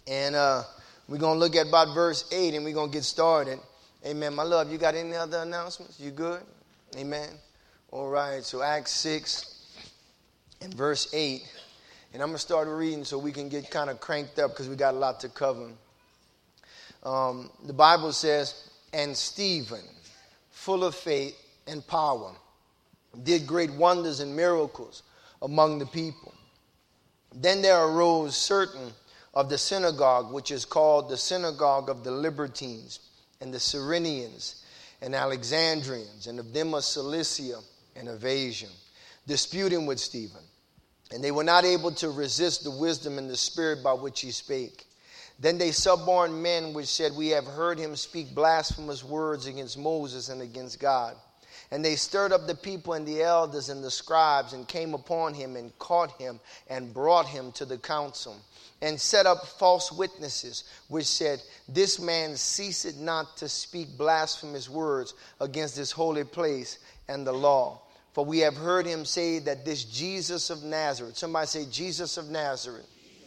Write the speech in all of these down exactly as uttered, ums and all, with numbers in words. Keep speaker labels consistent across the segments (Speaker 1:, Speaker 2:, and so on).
Speaker 1: And uh, we're going to look at about verse eight, and we're going to get started. Amen. My love, you got any other announcements? You good? Amen. All right. So Acts six and verse eight. And I'm going to start reading so we can get kind of cranked up because we got a lot to cover. Um, the Bible says, and Stephen, full of faith and power, did great wonders and miracles among the people. Then there arose certain of the synagogue, which is called the synagogue of the Libertines, and the Cyrenians, and Alexandrians, and of them of Cilicia and of Asia, disputing with Stephen. And they were not able to resist the wisdom and the spirit by which he spake. Then they suborned men which said, we have heard him speak blasphemous words against Moses and against God. And they stirred up the people and the elders and the scribes, and came upon him and caught him and brought him to the council, and set up false witnesses, which said, this man ceased not to speak blasphemous words against this holy place and the law. For we have heard him say that this Jesus of Nazareth, somebody say Jesus of Nazareth,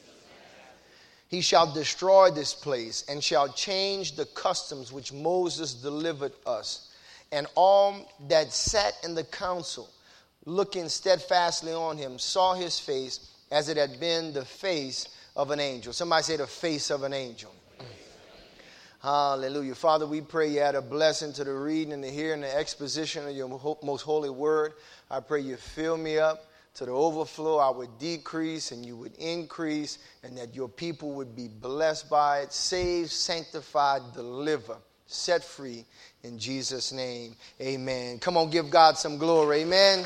Speaker 1: he shall destroy this place and shall change the customs which Moses delivered us. And all that sat in the council, looking steadfastly on him, saw his face as it had been the face of an angel. Somebody say the face of an angel. Hallelujah. Father, we pray you add a blessing to the reading and the hearing and the exposition of your most holy word. I pray you fill me up to the overflow. I would decrease and you would increase, and that your people would be blessed by it, saved, sanctified, delivered, set free in Jesus' name. Amen. Come on, give God some glory. Amen.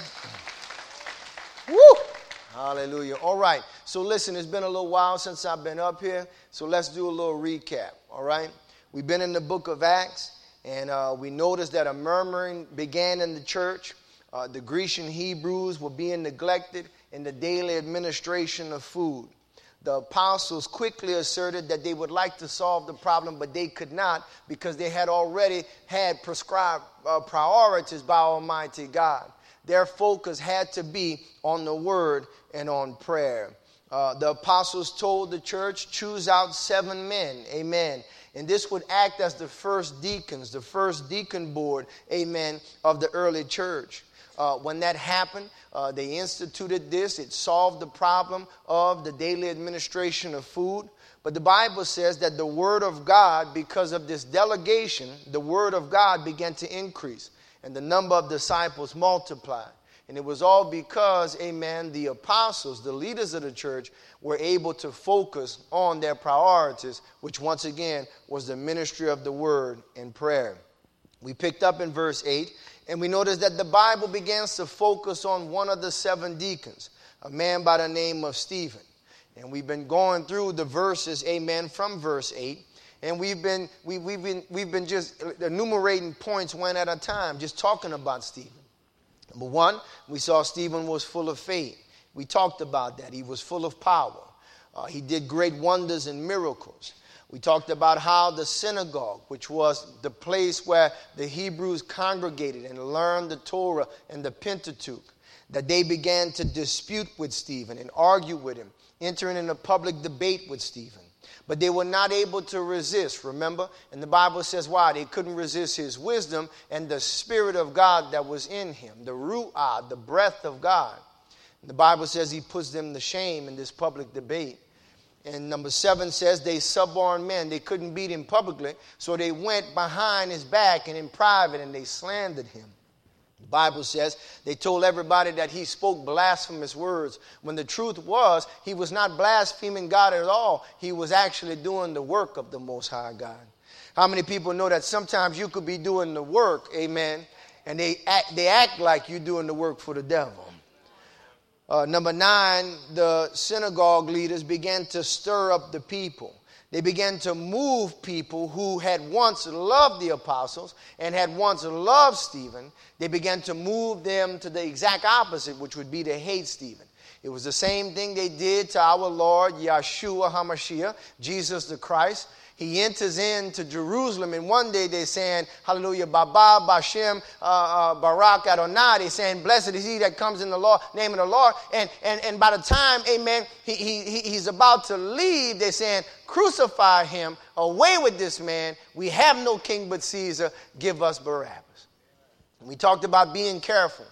Speaker 1: Woo! Hallelujah. All right. So listen, it's been a little while since I've been up here, so let's do a little recap. All right. We've been in the book of Acts, and uh, we noticed that a murmuring began in the church. Uh, the Grecian Hebrews were being neglected in the daily administration of food. The apostles quickly asserted that they would like to solve the problem, but they could not, because they had already had prescribed uh, priorities by Almighty God. Their focus had to be on the word and on prayer. Uh, the apostles told the church, choose out seven men, amen. And this would act as the first deacons, the first deacon board, amen, of the early church. Uh, when that happened, uh, they instituted this. It solved the problem of the daily administration of food. But the Bible says that the word of God, because of this delegation, the word of God began to increase, and the number of disciples multiplied. And it was all because, amen, the apostles, the leaders of the church, were able to focus on their priorities, which once again was the ministry of the word and prayer. We picked up in verse eight, and we noticed that the Bible begins to focus on one of the seven deacons, a man by the name of Stephen. And we've been going through the verses, amen, from verse eight. And we've been, we, we've been, we've been just enumerating points one at a time, just talking about Stephen. Number one, we saw Stephen was full of faith. We talked about that. He was full of power. Uh, he did great wonders and miracles. We talked about how the synagogue, which was the place where the Hebrews congregated and learned the Torah and the Pentateuch, that they began to dispute with Stephen and argue with him, entering in a public debate with Stephen. But they were not able to resist, remember? And the Bible says why? They couldn't resist his wisdom and the Spirit of God that was in him, the ruah, the breath of God. And the Bible says he puts them to shame in this public debate. And number seven says they suborned men. They couldn't beat him publicly, so they went behind his back and in private, and they slandered him. The Bible says they told everybody that he spoke blasphemous words, when the truth was he was not blaspheming God at all. He was actually doing the work of the Most High God. How many people know that sometimes you could be doing the work, amen, and they act, they act like you're doing the work for the devil? Uh, number nine, the synagogue leaders began to stir up the people. They began to move people who had once loved the apostles and had once loved Stephen. They began to move them to the exact opposite, which would be to hate Stephen. It was the same thing they did to our Lord, Yeshua HaMashiach, Jesus the Christ. He enters into Jerusalem, and one day they're saying, hallelujah, Baba, Bashem, uh, uh, Barak, Adonai. They're saying, blessed is he that comes in the Lord, name of the Lord. And, and, and by the time, amen, he, he, he's about to leave, they're saying, crucify him, away with this man. We have no king but Caesar. Give us Barabbas. And we talked about being careful.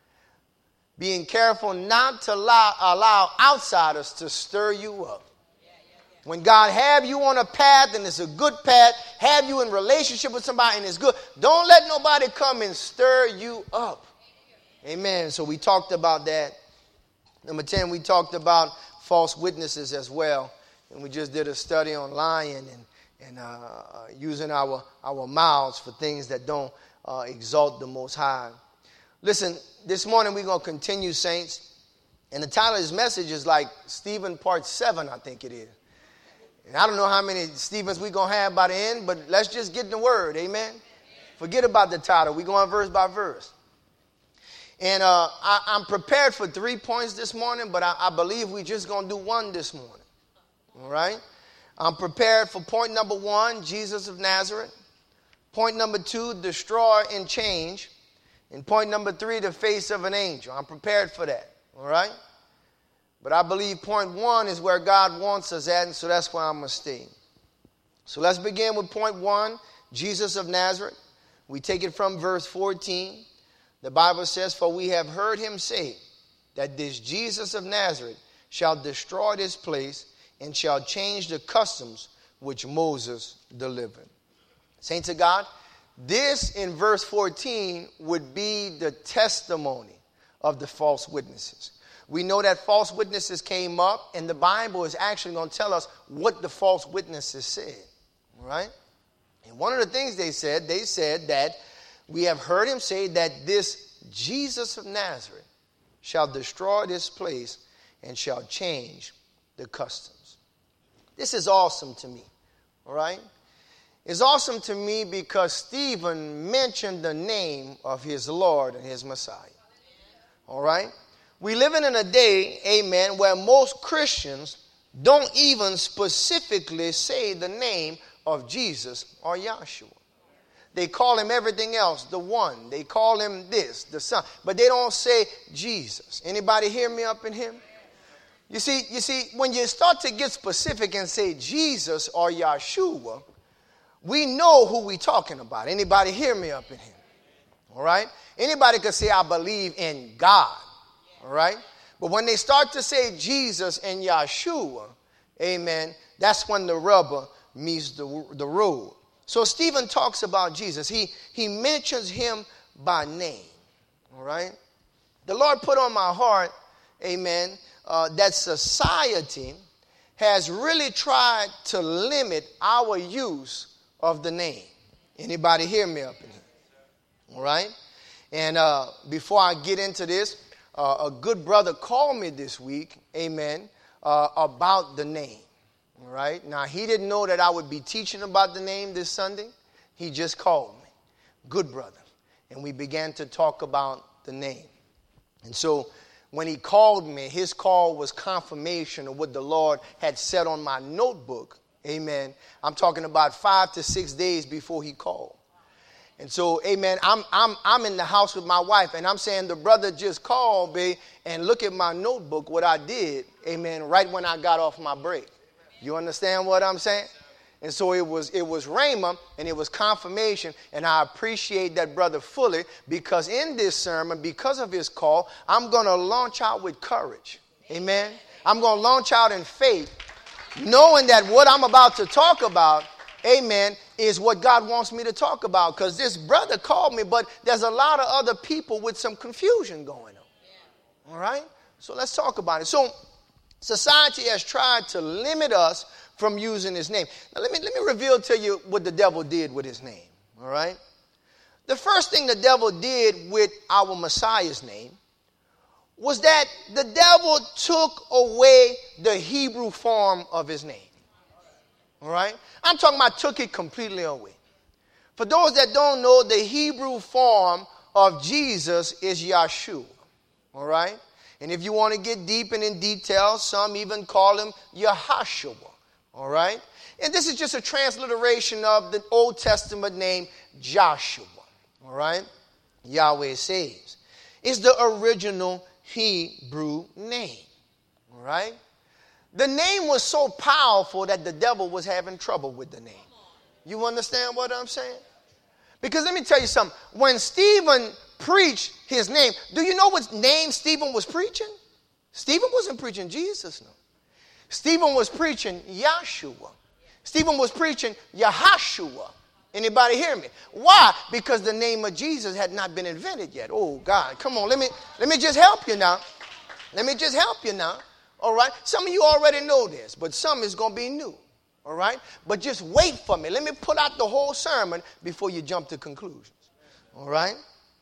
Speaker 1: Being careful not to allow, allow outsiders to stir you up. When God have you on a path and it's a good path, have you in relationship with somebody and it's good, don't let nobody come and stir you up. Amen. So we talked about that. Number ten, we talked about false witnesses as well. And we just did a study on lying and, and uh, using our, our mouths for things that don't uh, exalt the Most High. Listen, this morning we're going to continue, saints. And the title of this message is like Stephen Part seven, I think it is. And I don't know how many Stephens we're going to have by the end, but let's just get in the word, amen? Forget about the title. We're going verse by verse. And uh, I, I'm prepared for three points this morning, but I, I believe we're just going to do one this morning, all right? I'm prepared for point number one, Jesus of Nazareth. Point number two, destroy and change. And point number three, the face of an angel. I'm prepared for that, all right? But I believe point one is where God wants us at, and so that's where I'm going to stay. So let's begin with point one, Jesus of Nazareth. We take it from verse fourteen. The Bible says, for we have heard him say that this Jesus of Nazareth shall destroy this place and shall change the customs which Moses delivered. Saints of God, this in verse fourteen would be the testimony of the false witnesses. We know that false witnesses came up, and the Bible is actually going to tell us what the false witnesses said, right? And one of the things they said, they said that we have heard him say that this Jesus of Nazareth shall destroy this place and shall change the customs. This is awesome to me, all right? It's awesome to me because Stephen mentioned the name of his Lord and his Messiah, all right? We living in a day, amen, where most Christians don't even specifically say the name of Jesus or Yahshua. They call him everything else, the one. They call him this, the Son. But they don't say Jesus. Anybody hear me up in here? You see, you see, when you start to get specific and say Jesus or Yahshua, we know who we're talking about. Anybody hear me up in here? All right? Anybody could say, I believe in God. All right? But when they start to say Jesus and Yahshua, amen, that's when the rubber meets the, the road. So Stephen talks about Jesus. He, he mentions him by name. All right? The Lord put on my heart, amen, uh, that society has really tried to limit our use of the name. Anybody hear me up in here? All right? And uh, before I get into this, Uh, a good brother called me this week, amen, uh, about the name, all right? Now, he didn't know that I would be teaching about the name this Sunday. He just called me. Good brother. And we began to talk about the name. And so when he called me, his call was confirmation of what the Lord had said on my notebook, amen. I'm talking about five to six days before he called. And so, amen, I'm I'm I'm in the house with my wife, and I'm saying the brother just called me, and look at my notebook, what I did, amen, right when I got off my break. You understand what I'm saying? And so it was it was rhema, and it was confirmation, and I appreciate that brother fully, because in this sermon, because of his call, I'm going to launch out with courage. Amen? I'm going to launch out in faith, knowing that what I'm about to talk about, amen, is what God wants me to talk about. Because this brother called me, but there's a lot of other people with some confusion going on. All right? So let's talk about it. So society has tried to limit us from using his name. Now let me, let me reveal to you what the devil did with his name. All right? The first thing the devil did with our Messiah's name was that the devil took away the Hebrew form of his name. All right? I'm talking about took it completely away. For those that don't know, the Hebrew form of Jesus is Yahshua. All right? And if you want to get deep and in detail, some even call him Yahashua. All right? And this is just a transliteration of the Old Testament name Joshua. All right? Yahweh saves. It's the original Hebrew name. All right? The name was so powerful that the devil was having trouble with the name. You understand what I'm saying? Because let me tell you something. When Stephen preached his name, do you know what name Stephen was preaching? Stephen wasn't preaching Jesus, no. Stephen was preaching Yahshua. Stephen was preaching Yahashua. Anybody hear me? Why? Because the name of Jesus had not been invented yet. Oh, God. Come on. Let me, let me just help you now. Let me just help you now. All right? Some of you already know this, but some is going to be new. All right? But just wait for me. Let me put out the whole sermon before you jump to conclusions. All right?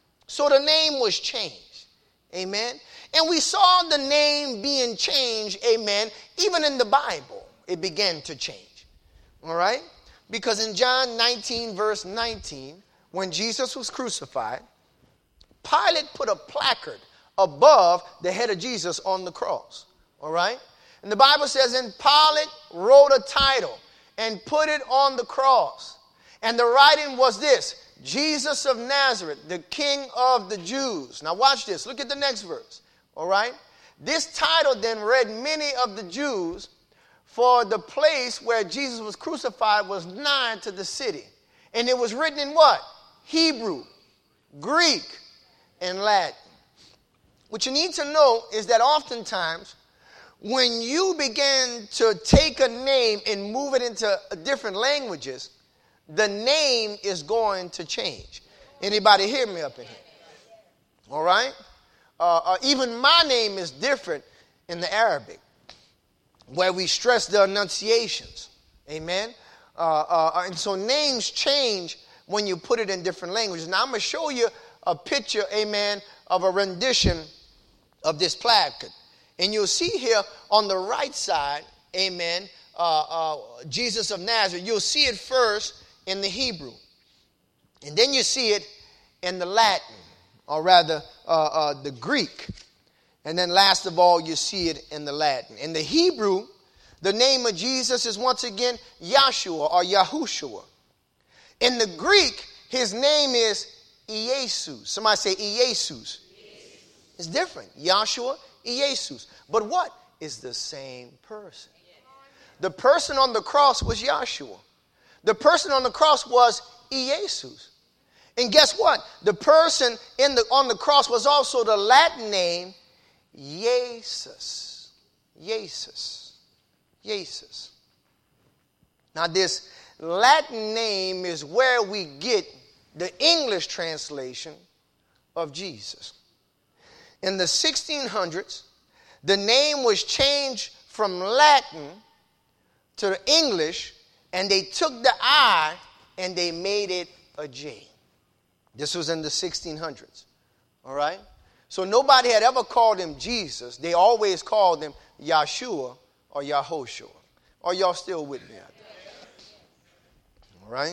Speaker 1: So the name was changed. Amen? And we saw the name being changed, amen, even in the Bible. It began to change. All right? Because in John nineteen, verse nineteen, when Jesus was crucified, Pilate put a placard above the head of Jesus on the cross. All right? And the Bible says, and Pilate wrote a title and put it on the cross. And the writing was this: Jesus of Nazareth, the King of the Jews. Now watch this. Look at the next verse. All right? This title then read many of the Jews, for the place where Jesus was crucified was nigh to the city. And it was written in what? Hebrew, Greek, and Latin. What you need to know is that oftentimes when you begin to take a name and move it into different languages, the name is going to change. Anybody hear me up in here? All right? Uh, uh, even my name is different in the Arabic, where we stress the enunciations. Amen? Uh, uh, and so names change when you put it in different languages. Now, I'm going to show you a picture, amen, of a rendition of this placard. And you'll see here on the right side, amen, uh, uh, Jesus of Nazareth. You'll see it first in the Hebrew. And then you see it in the Latin, or rather uh, uh, the Greek. And then last of all, you see it in the Latin. In the Hebrew, the name of Jesus is once again Yahshua or Yahushua. In the Greek, his name is Iesus. Somebody say Iesus. It's different. Yahshua, Iesus. But what? Is the same person. The person on the cross was Yahshua. The person on the cross was Iesus. And guess what? The person in the, on the cross was also the Latin name Jesus. Jesus. Jesus. Now this Latin name is where we get the English translation of Jesus. In the sixteen hundreds, the name was changed from Latin to English, and they took the I and they made it a J. This was in the sixteen hundreds. All right? So nobody had ever called him Jesus. They always called him Yahshua or Yahoshua. Are y'all still with me out there? All right?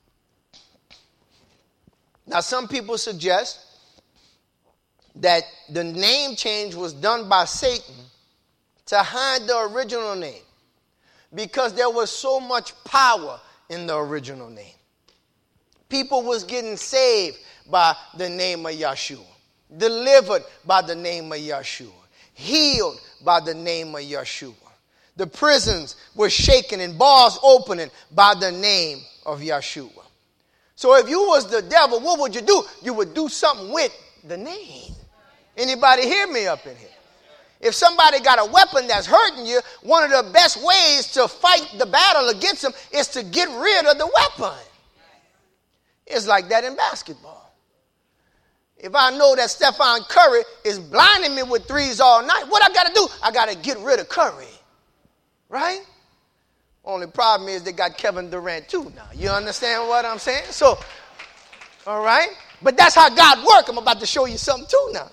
Speaker 1: Now, some people suggest that the name change was done by Satan to hide the original name because there was so much power in the original name. People was getting saved by the name of Yahshua, delivered by the name of Yahshua, healed by the name of Yahshua. The prisons were shaken and bars opening by the name of Yahshua. So if you was the devil, what would you do? You would do something with the name. Anybody hear me up in here? If somebody got a weapon that's hurting you, one of the best ways to fight the battle against them is to get rid of the weapon. It's like that in basketball. If I know that Stephen Curry is blinding me with threes all night, what I got to do? I got to get rid of Curry. Right? Only problem is they got Kevin Durant too now. You understand what I'm saying? So, all right? But that's how God works. I'm about to show you something too now.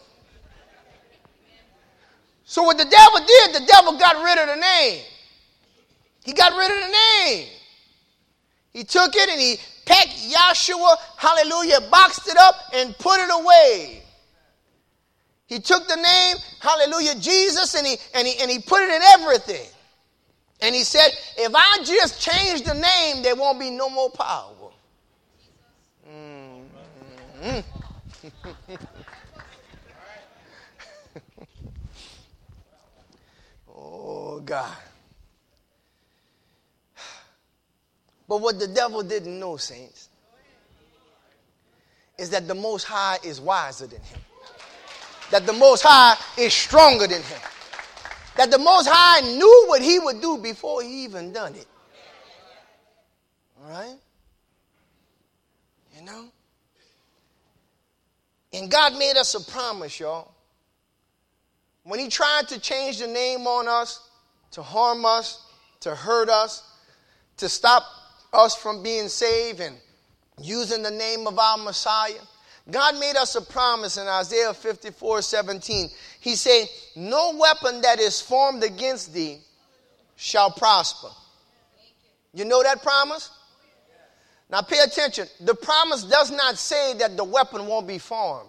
Speaker 1: So what the devil did, the devil got rid of the name. He got rid of the name. He took it and he packed Yahshua, hallelujah, boxed it up and put it away. He took the name, hallelujah, Jesus, and he, and he, and he put it in everything. And he said, if I just change the name, there won't be no more power. Mm-hmm. Oh, God. But what the devil didn't know, saints, is that the Most High is wiser than him. That the Most High is stronger than him. That the Most High knew what he would do before he even done it. All right? You know? And God made us a promise, y'all. When he tried to change the name on us, to harm us, to hurt us, to stop us from being saved and using the name of our Messiah, God made us a promise in Isaiah fifty-four seventeen. He said, no weapon that is formed against thee shall prosper. You know that promise? Now pay attention. The promise does not say that the weapon won't be formed.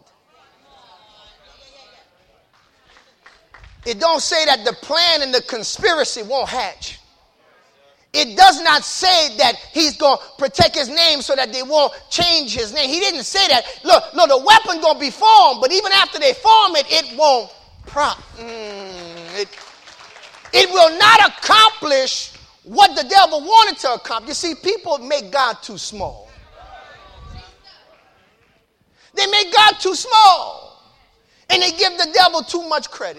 Speaker 1: It don't say that the plan and the conspiracy won't hatch. It does not say that he's going to protect his name so that they won't change his name. He didn't say that. Look, look, the weapon going to be formed, but even after they form it, it won't prop. Mm, it, it will not accomplish what the devil wanted to accomplish. You see, people make God too small. They make God too small. And they give the devil too much credit.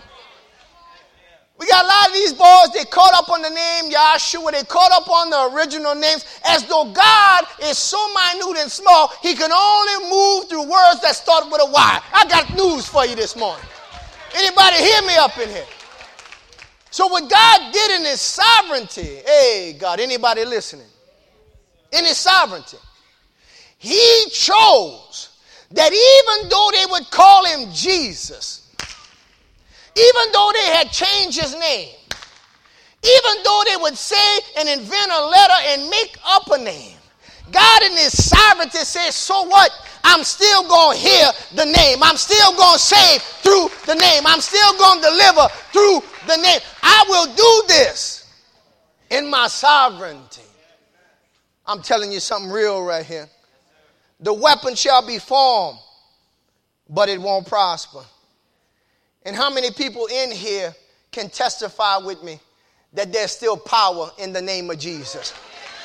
Speaker 1: We got a lot of these boys, they caught up on the name Yahshua, they caught up on the original names, as though God is so minute and small, he can only move through words that start with a Y. I got news for you this morning. Anybody hear me up in here? So what God did in his sovereignty, hey God, anybody listening? In his sovereignty, he chose that even though they would call him Jesus, even though they had changed his name, even though they would say and invent a letter and make up a name, God in his sovereignty says, so what? I'm still going to hear the name. I'm still going to save through the name. I'm still going to deliver through the name. I will do this in my sovereignty. I'm telling you something real right here. The weapon shall be formed, but it won't prosper. And how many people in here can testify with me that there's still power in the name of Jesus?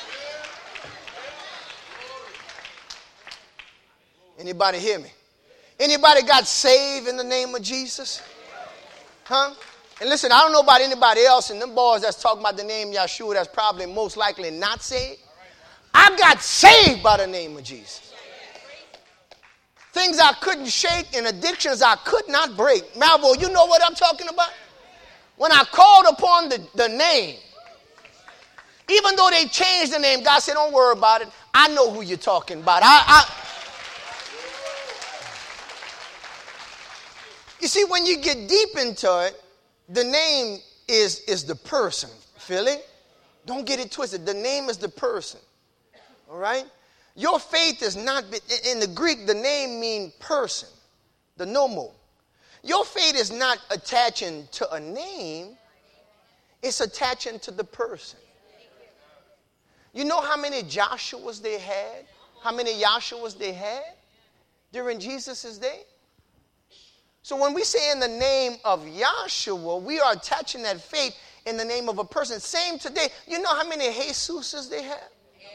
Speaker 1: Anybody hear me? Anybody got saved in the name of Jesus? Huh? And listen, I don't know about anybody else, and them boys that's talking about the name Yahshua that's probably most likely not saved. I got saved by the name of Jesus. Things I couldn't shake and addictions I could not break. Malvo, you know what I'm talking about? When I called upon the, the name, even though they changed the name, God said, don't worry about it. I know who you're talking about. I, I You see, when you get deep into it, the name is, is the person. Feel it? Don't get it twisted. The name is the person. All right? Your faith is not, in the Greek, the name means person, the nomo. Your faith is not attaching to a name, it's attaching to the person. You know how many Joshuas they had? How many Yahshuas they had during Jesus' day? So when we say in the name of Yahshua, we are attaching that faith in the name of a person. Same today. You know how many Jesuses they have?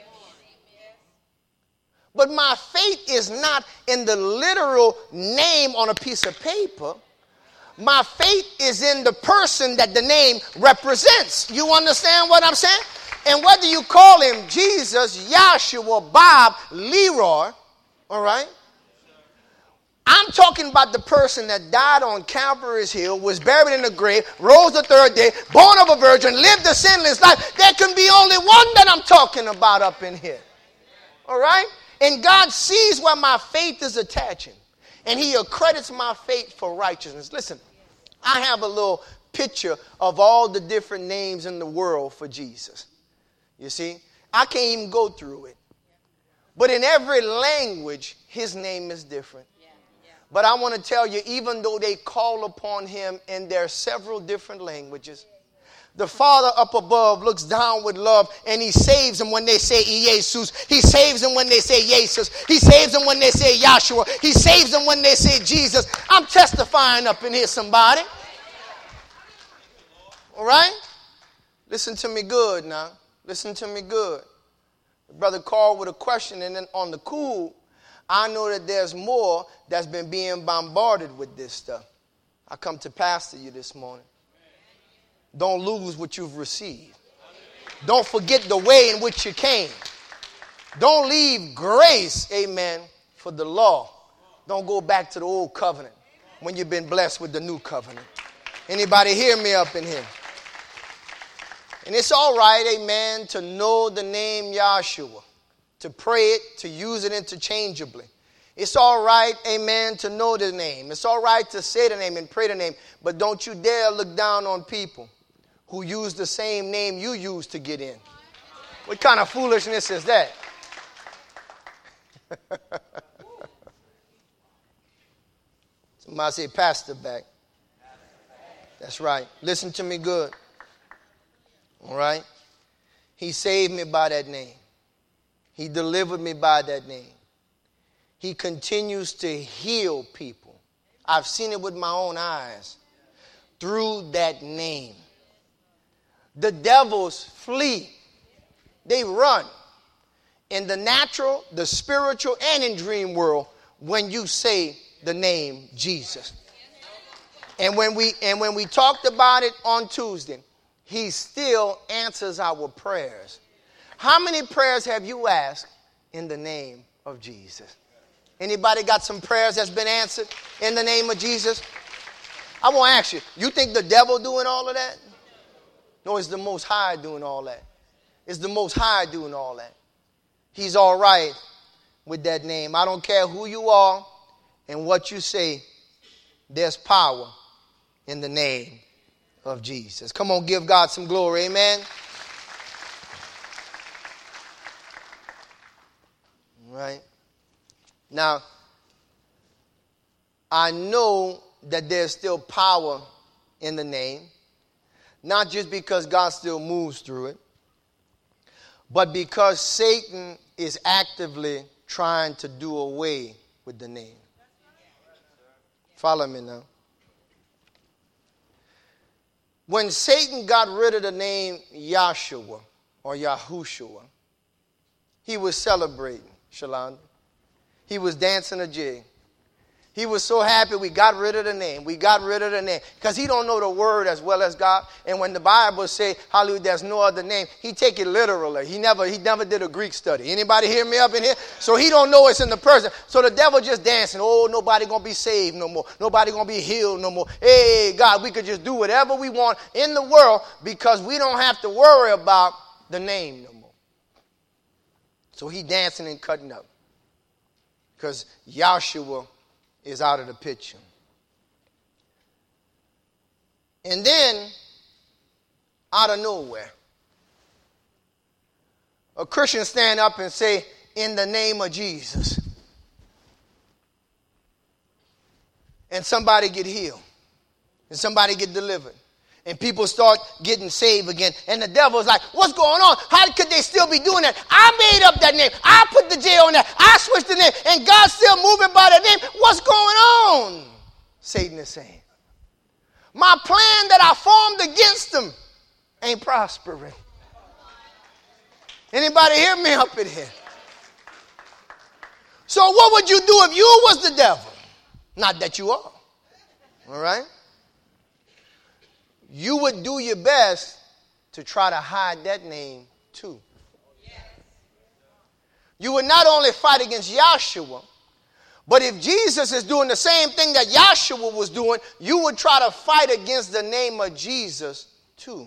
Speaker 1: But my faith is not in the literal name on a piece of paper. My faith is in the person that the name represents. You understand what I'm saying? And whether you call him Jesus, Yahshua, Bob, Leroy, all right? I'm talking about the person that died on Calvary's Hill, was buried in the grave, rose the third day, born of a virgin, lived a sinless life. There can be only one that I'm talking about up in here. All right? And God sees where my faith is attaching. And he accredits my faith for righteousness. Listen, I have a little picture of all the different names in the world for Jesus. You see? I can't even go through it. But in every language, his name is different. But I want to tell you, even though they call upon him in their several different languages, the Father up above looks down with love, and he saves them when they say Jesus. He saves them when they say Jesus. He saves them when they say Yahshua. He saves them when they say Jesus. I'm testifying up in here, somebody. All right? Listen to me good now. Listen to me good. Brother called with a question, and then on the cool, I know that there's more that's been being bombarded with this stuff. I come to pastor you this morning. Don't lose what you've received. Don't forget the way in which you came. Don't leave grace, amen, for the law. Don't go back to the old covenant when you've been blessed with the new covenant. Anybody hear me up in here? And it's all right, amen, to know the name Yahshua, to pray it, to use it interchangeably. It's all right, amen, to know the name. It's all right to say the name and pray the name, but don't you dare look down on people who use the same name you use to get in. What kind of foolishness is that? Somebody say, Pastor back. That's right. Listen to me good. All right? He saved me by that name. He delivered me by that name. He continues to heal people. I've seen it with my own eyes. Through that name. The devils flee. They run. In the natural, the spiritual, and in dream world when you say the name Jesus. And when we and when we talked about it on Tuesday, he still answers our prayers. How many prayers have you asked in the name of Jesus? Anybody got some prayers that's been answered in the name of Jesus? I want to ask you, you think the devil doing all of that? No, it's the Most High doing all that. It's the Most High doing all that. He's all right with that name. I don't care who you are and what you say. There's power in the name of Jesus. Come on, give God some glory. Amen. All right. Now, I know that there's still power in the name. Not just because God still moves through it, but because Satan is actively trying to do away with the name. Follow me now. When Satan got rid of the name Yahshua or Yahushua, he was celebrating, Shalanda. He was dancing a jig. He was so happy we got rid of the name. We got rid of the name. Because he don't know the word as well as God. And when the Bible say, hallelujah, there's no other name, he take it literally. He never he never did a Greek study. Anybody hear me up in here? So he don't know it's in the person. So the devil just dancing. Oh, nobody going to be saved no more. Nobody going to be healed no more. Hey, God, we could just do whatever we want in the world because we don't have to worry about the name no more. So he dancing and cutting up. Because Yahshua is out of the picture. And then, out of nowhere, a Christian stand up and say, in the name of Jesus. And somebody get healed. And somebody get delivered. And people start getting saved again. And the devil's like, what's going on? How could they still be doing that? I made up that name. I put the J on that. I switched the name. And God's still moving by that name. What's going on? Satan is saying, my plan that I formed against them ain't prospering. Anybody hear me up in here? So what would you do if you was the devil? Not that you are. All right? You would do your best to try to hide that name too. You would not only fight against Yahshua, but if Jesus is doing the same thing that Yahshua was doing, you would try to fight against the name of Jesus too.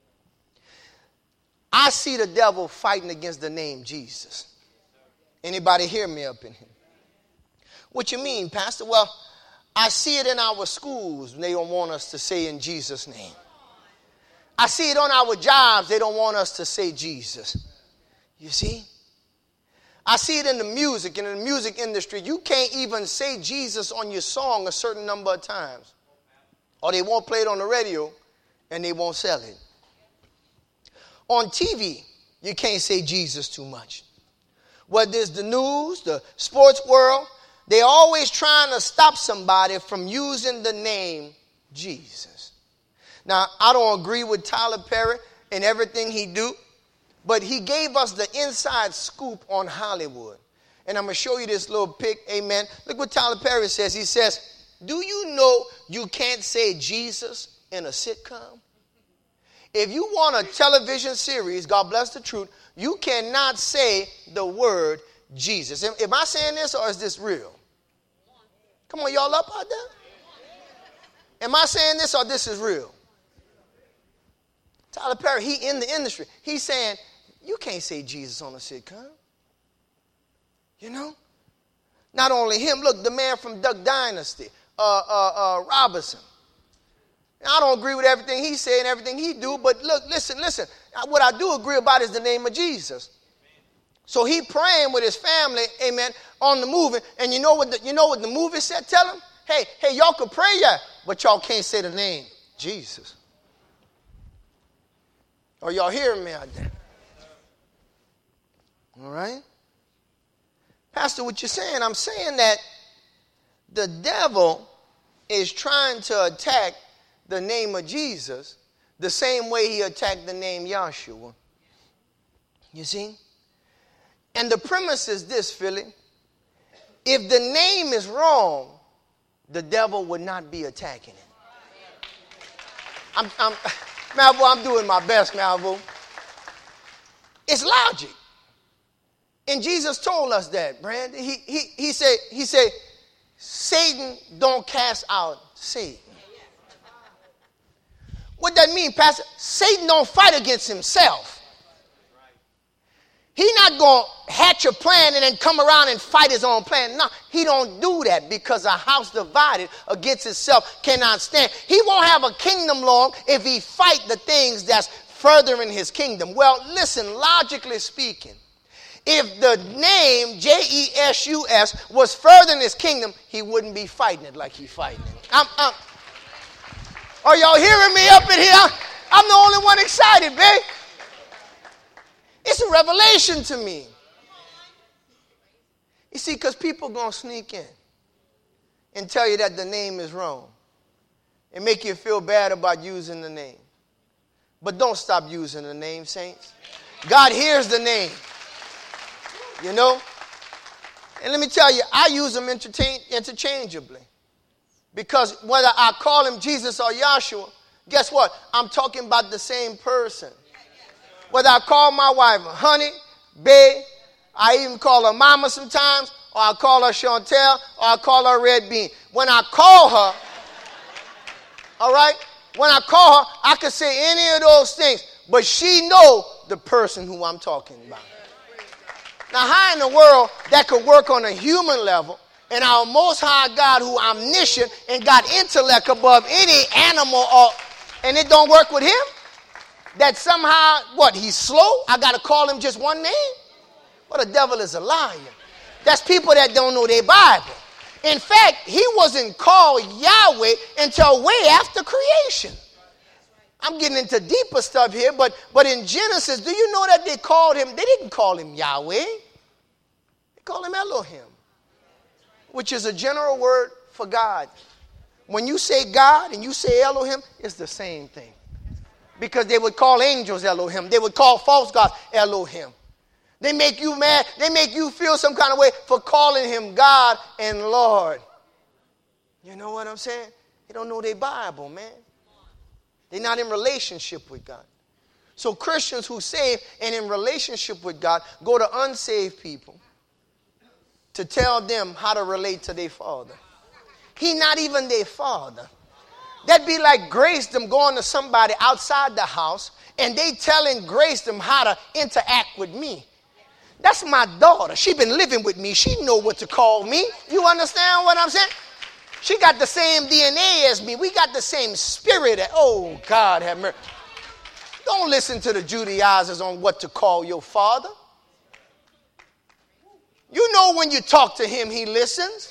Speaker 1: I see the devil fighting against the name Jesus. Anybody hear me up in here? What you mean, Pastor? Well, I see it in our schools. They don't want us to say in Jesus' name. I see it on our jobs. They don't want us to say Jesus. You see? I see it in the music, and in the music industry, you can't even say Jesus on your song a certain number of times. Or they won't play it on the radio, and they won't sell it. On T V, you can't say Jesus too much. Whether it's the news, the sports world, they're always trying to stop somebody from using the name Jesus. Now, I don't agree with Tyler Perry and everything he do, but he gave us the inside scoop on Hollywood. And I'm going to show you this little pic, amen. Look what Tyler Perry says. He says, do you know you can't say Jesus in a sitcom? If you want a television series, God bless the truth, you cannot say the word Jesus. Am, am I saying this or is this real? Come on, y'all up out there? Am I saying this or this is real? Tyler Perry, he in the industry. He's saying, you can't say Jesus on a sitcom. You know? Not only him, look, the man from Duck Dynasty, uh, uh, uh, Robinson. I don't agree with everything he said and everything he do, but look, listen, listen. What I do agree about is the name of Jesus. So he praying with his family, amen, on the movie. And you know what the, you know what the movie said? Tell him, hey, hey, y'all can pray, yeah, but y'all can't say the name Jesus. Are y'all hearing me out there? All right? Pastor, what you're saying, I'm saying that the devil is trying to attack the name of Jesus the same way he attacked the name Yahshua. You see? And the premise is this, Philly. If the name is wrong, the devil would not be attacking it. I'm, I'm, Malvo, I'm doing my best, Malvo. It's logic. And Jesus told us that, Brandon. He, he, he said, he said, Satan don't cast out Satan. What that mean, Pastor? Satan don't fight against himself. He's not going to hatch a plan and then come around and fight his own plan. No, he don't do that because a house divided against itself cannot stand. He won't have a kingdom long if he fight the things that's furthering his kingdom. Well, listen, logically speaking, if the name J E S U S was furthering his kingdom, he wouldn't be fighting it like he's fighting it. I'm, I'm, are y'all hearing me up in here? I'm the only one excited, babe. It's a revelation to me. You see, because people going to sneak in and tell you that the name is wrong and make you feel bad about using the name. But don't stop using the name, saints. God hears the name. You know? And let me tell you, I use them interchange- interchangeably. Because whether I call him Jesus or Yahshua, guess what? I'm talking about the same person. Whether I call my wife honey, babe, I even call her mama sometimes, or I call her Chantel, or I call her Red Bean. When I call her, all right, when I call her, I could say any of those things, but she know the person who I'm talking about. Now, how in the world that could work on a human level, and our Most High God, who omniscient and got intellect above any animal, or, and it don't work with him? That somehow, what, he's slow? I got to call him just one name? Well, the devil is a liar. That's people that don't know their Bible. In fact, he wasn't called Yahweh until way after creation. I'm getting into deeper stuff here, but, but in Genesis, do you know that they called him, they didn't call him Yahweh. They called him Elohim, which is a general word for God. When you say God and you say Elohim, it's the same thing. Because they would call angels Elohim. They would call false gods Elohim. They make you mad. They make you feel some kind of way for calling him God and Lord. You know what I'm saying? They don't know their Bible, man. They're not in relationship with God. So Christians who save and in relationship with God go to unsaved people to tell them how to relate to their Father. He not even their Father. That'd be like Grace them going to somebody outside the house and they telling Grace them how to interact with me. That's my daughter. She been living with me. She know what to call me. You understand what I'm saying? She got the same D N A as me. We got the same spirit. Oh, God have mercy. Don't listen to the Judaizers on what to call your father. You know when you talk to him, he listens.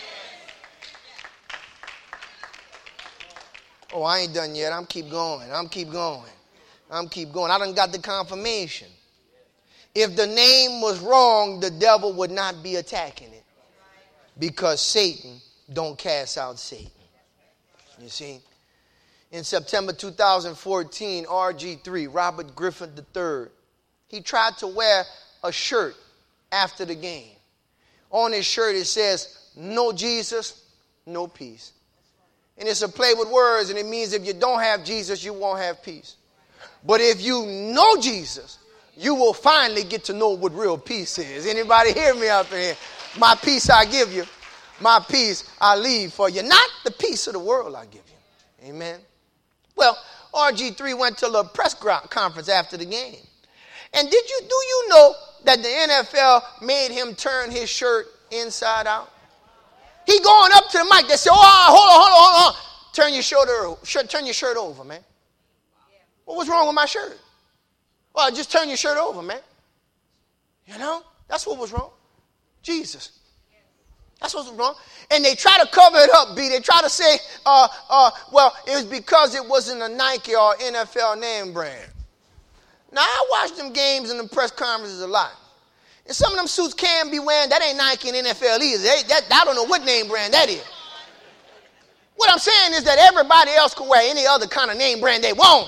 Speaker 1: Oh, I ain't done yet. I'm keep going. I'm keep going. I'm keep going. I done got the confirmation. If the name was wrong, the devil would not be attacking it. Because Satan don't cast out Satan. You see? In September two thousand fourteen, R G three, Robert Griffin the third, he tried to wear a shirt after the game. On his shirt it says, no Jesus, no peace. And it's a play with words, and it means if you don't have Jesus, you won't have peace. But if you know Jesus, you will finally get to know what real peace is. Anybody hear me out there? My peace I give you. My peace I leave for you. Not the peace of the world I give you. Amen. Well, R G three went to a press conference after the game. And did you do you know that the N F L made him turn his shirt inside out? He going up to the mic. They say, oh, hold on, hold on, hold on. Turn your shirt, turn your shirt over, man. What was wrong with my shirt? Well, just turn your shirt over, man. You know, that's what was wrong. Jesus. That's what was wrong. And they try to cover it up, B. They try to say, uh, uh, well, it was because it wasn't a Nike or N F L name brand. Now, I watch them games and the press conferences a lot. And some of them suits can be wearing, that ain't Nike and N F L either. They, that, I don't know what name brand that is. What I'm saying is that everybody else can wear any other kind of name brand they want.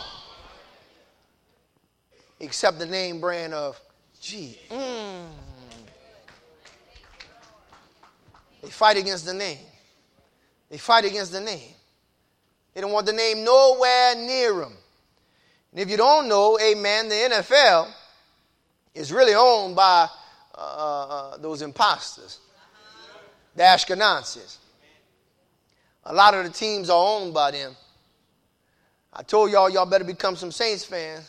Speaker 1: Except the name brand of G. Mm. They fight against the name. They fight against the name. They don't want the name nowhere near them. And if you don't know, amen, the N F L is really owned by uh, uh, those imposters, the Ashkenazis. A lot of the teams are owned by them. I told y'all, y'all better become some Saints fans.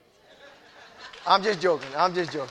Speaker 1: I'm just joking. I'm just joking.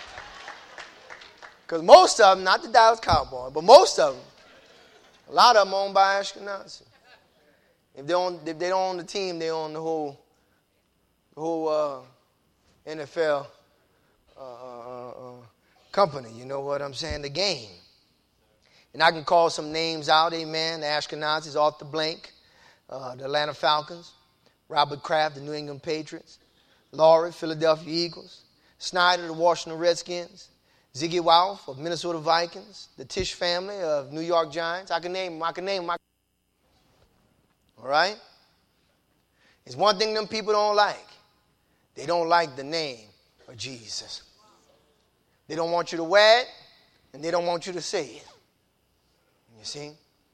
Speaker 1: Because most of them, not the Dallas Cowboys, but most of them, a lot of them owned by Ashkenazi. If they own, if they don't own the team, they own the whole, the whole uh, N F L uh, uh, uh, company. You know what I'm saying? The game. And I can call some names out. Amen. The Ashkenazis, Arthur Blank, uh, the Atlanta Falcons, Robert Kraft, the New England Patriots, Laurie, Philadelphia Eagles, Snyder, the Washington Redskins, Ziggy Wolf of Minnesota Vikings, the Tisch family of New York Giants. I can name them. I can name them. All right? It's one thing them people don't like. They don't like the name of Jesus. They don't want you to wear it, and they don't want you to say it. You see?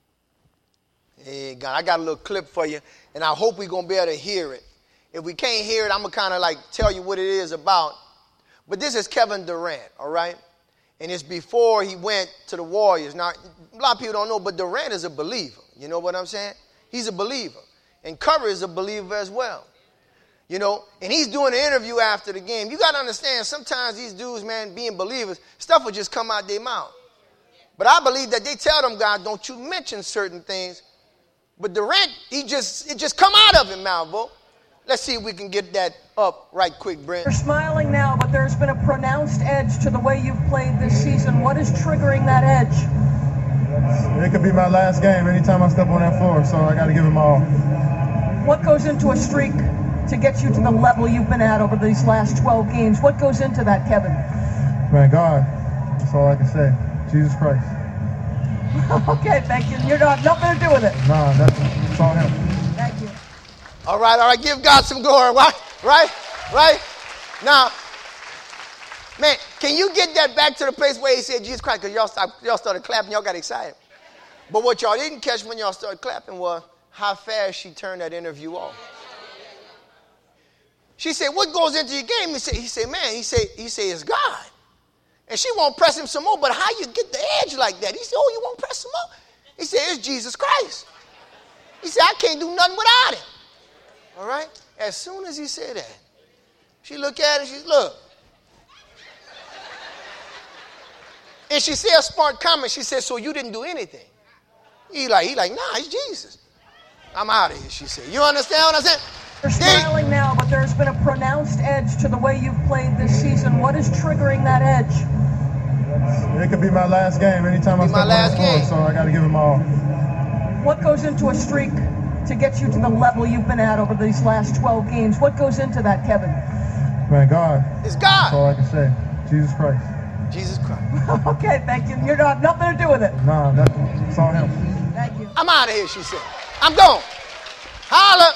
Speaker 1: Hey, God, I got a little clip for you, and I hope we're going to be able to hear it. If we can't hear it, I'm going to kind of like tell you what it is about. But this is Kevin Durant, all right? And it's before he went to the Warriors. Now, a lot of people don't know, but Durant is a believer. You know what I'm saying? He's a believer. And Curry is a believer as well. You know, and he's doing an interview after the game. You got to understand, sometimes these dudes, man, being believers, stuff will just come out their mouth. But I believe that they tell them, God, don't you mention certain things. But Durant, he just, it just come out of him, Malvo. Let's see if we can get that up right quick, Brent.
Speaker 2: You're smiling now, but there's been a pronounced edge to the way you've played this season. What is triggering that edge?
Speaker 3: It could be my last game anytime I step on that floor, so I got to give them all.
Speaker 2: What goes into a streak to get you to the level you've been at over these last twelve games? What goes into that, Kevin?
Speaker 3: Man, God. That's all I can say. Jesus Christ.
Speaker 2: Okay, thank you. You don't have nothing to do with it.
Speaker 3: Nah, that's, that's all him.
Speaker 2: Thank you.
Speaker 1: All right, all right. Give God some glory, right? Right? Right? Now, man, can you get that back to the place where he said Jesus Christ? Because y'all, start, y'all started clapping, y'all got excited. But what y'all didn't catch when y'all started clapping was how fast she turned that interview off. She said, what goes into your game? He said, he said man, he said, he said, it's God. And she won't press him some more, but how you get the edge like that? He said, oh, you won't press him more? He said, it's Jesus Christ. He said, I can't do nothing without him. All right? As soon as he said that, she looked at him, she said, look. And she said a smart comment. She said, so you didn't do anything. He like, he like, nah, it's Jesus. I'm out of here, she said. You understand what I'm saying?
Speaker 2: You're smiling now, but there's been a pronounced edge to the way you've played this season. What is triggering that edge?
Speaker 3: it could be my last game anytime I
Speaker 1: Be
Speaker 3: step
Speaker 1: my
Speaker 3: on
Speaker 1: last
Speaker 3: that floor,
Speaker 1: game.
Speaker 3: so I got to give him all.
Speaker 2: What goes into a streak to get you to the level you've been at over these last twelve games? What goes into that, Kevin?
Speaker 3: Man, God.
Speaker 1: It's
Speaker 3: That's all
Speaker 1: God.
Speaker 3: I can say. Jesus Christ.
Speaker 1: Jesus Christ.
Speaker 2: Okay, thank you. You're not nothing to do with it.
Speaker 3: Nah, nothing. It's all him.
Speaker 2: Thank you.
Speaker 1: I'm out of here, she said. I'm gone. Holla.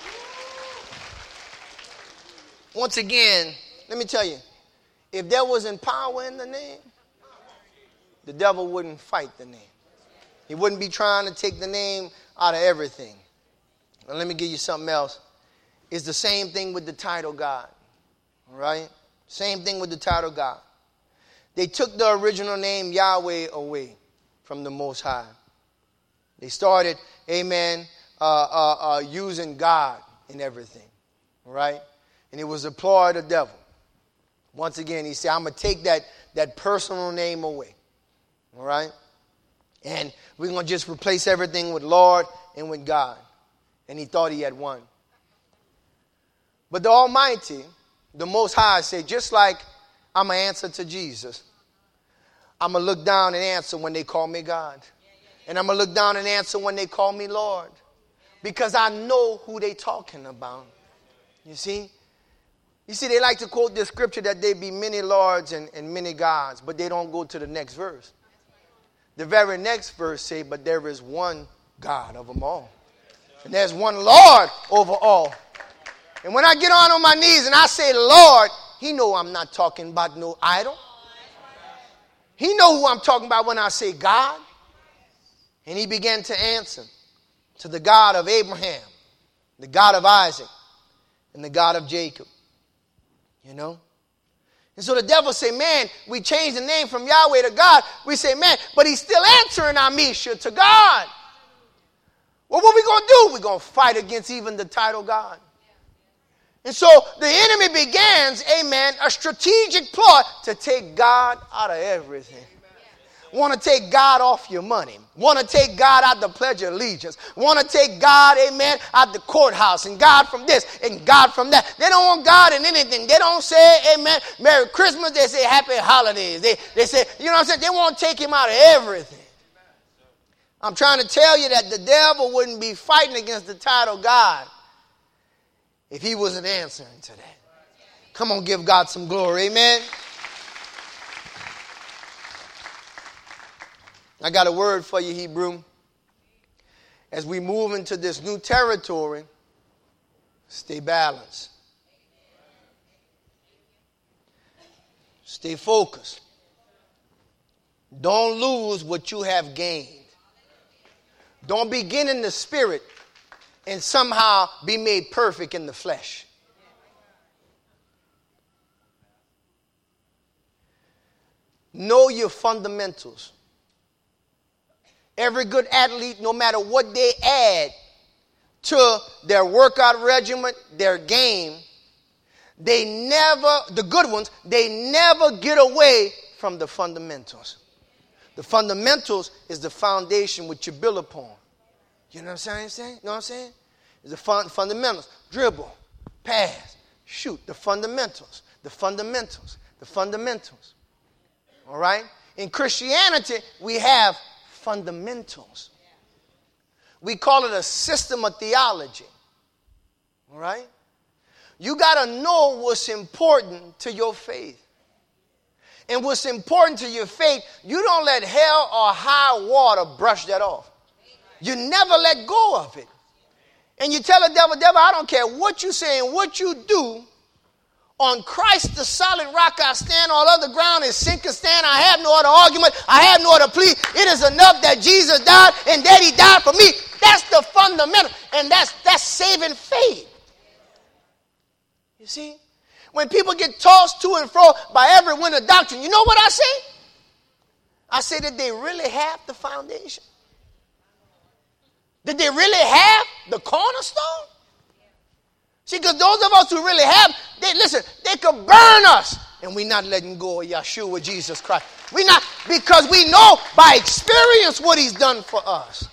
Speaker 1: Once again, let me tell you, if there wasn't power in the name, the devil wouldn't fight the name. He wouldn't be trying to take the name out of everything. Now, let me give you something else. It's the same thing with the title God. All right? Same thing with the title God. They took the original name Yahweh away from the Most High. They started, amen, uh, uh, uh, using God in everything. All right? And it was a ploy of the devil. Once again, he said, I'm going to take that, that personal name away. All right? And we're going to just replace everything with Lord and with God. And he thought he had won. But the Almighty, the Most High, said, just like I'm going to answer to Jesus, I'm going to look down and answer when they call me God. And I'm going to look down and answer when they call me Lord. Because I know who they talking about. You see? You see, they like to quote this scripture that there be many lords and, and many gods, but they don't go to the next verse. The very next verse say, but there is one God of them all. And there's one Lord over all. And when I get on on my knees and I say Lord, he know I'm not talking about no idol. He know who I'm talking about when I say God. And he began to answer to the God of Abraham, the God of Isaac, and the God of Jacob. You know? And so the devil say, man, we changed the name from Yahweh to God. We say, man, but he's still answering our Misha to God. Well, what we going to do? We're going to fight against even the title God. And so the enemy begins, amen, a strategic plot to take God out of everything. Want to take God off your money. Want to take God out the Pledge of Allegiance. Want to take God, amen, out the courthouse. And God from this and God from that. They don't want God in anything. They don't say, amen, Merry Christmas. They say Happy Holidays. They, they say, you know what I'm saying? They want to take him out of everything. I'm trying to tell you that the devil wouldn't be fighting against the title God if he wasn't answering to that. Come on, give God some glory. Amen. I got a word for you, Hebrew. As we move into this new territory, stay balanced. Stay focused. Don't lose what you have gained. Don't begin in the spirit and somehow be made perfect in the flesh. Know your fundamentals. Every good athlete, no matter what they add to their workout regimen, their game, they never, the good ones, they never get away from the fundamentals. The fundamentals is the foundation which you build upon. You know what I'm saying? You know what I'm saying? It's the fun, fundamentals. Dribble, pass, shoot. The fundamentals. The fundamentals. The fundamentals. All right? In Christianity, we have fundamentals. We call it a system of theology. All right? You got to know what's important to your faith. And what's important to your faith, you don't let hell or high water brush that off. You never let go of it. And you tell the devil, devil, I don't care what you say and what you do. On Christ, the solid rock I stand, all other ground is sink or stand. I have no other argument. I have no other plea. It is enough that Jesus died and that he died for me. That's the fundamental. And that's, that's saving faith. You see? When people get tossed to and fro by every wind of doctrine, you know what I say? I say that they really have the foundation. Did they really have the cornerstone? See, because those of us who really have, they listen, they could burn us. And we're not letting go of Yeshua, Jesus Christ. We're not, because we know by experience what he's done for us.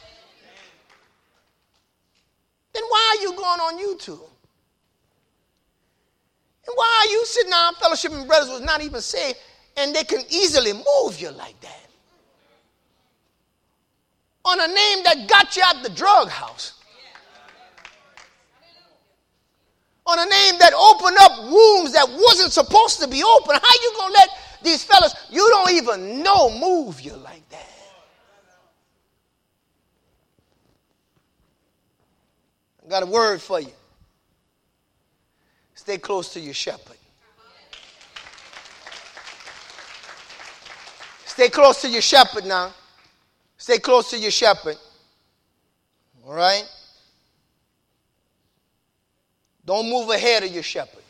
Speaker 1: Then why are you going on YouTube? And why are you sitting down fellowshipping brothers who's not even saved and they can easily move you like that. On a name that got you out the drug house. On a name that opened up wombs that wasn't supposed to be open. How you going to let these fellas you don't even know move you like that? I got a word for you. Stay close to your shepherd. Stay close to your shepherd now. Stay close to your shepherd. All right? Don't move ahead of your shepherd.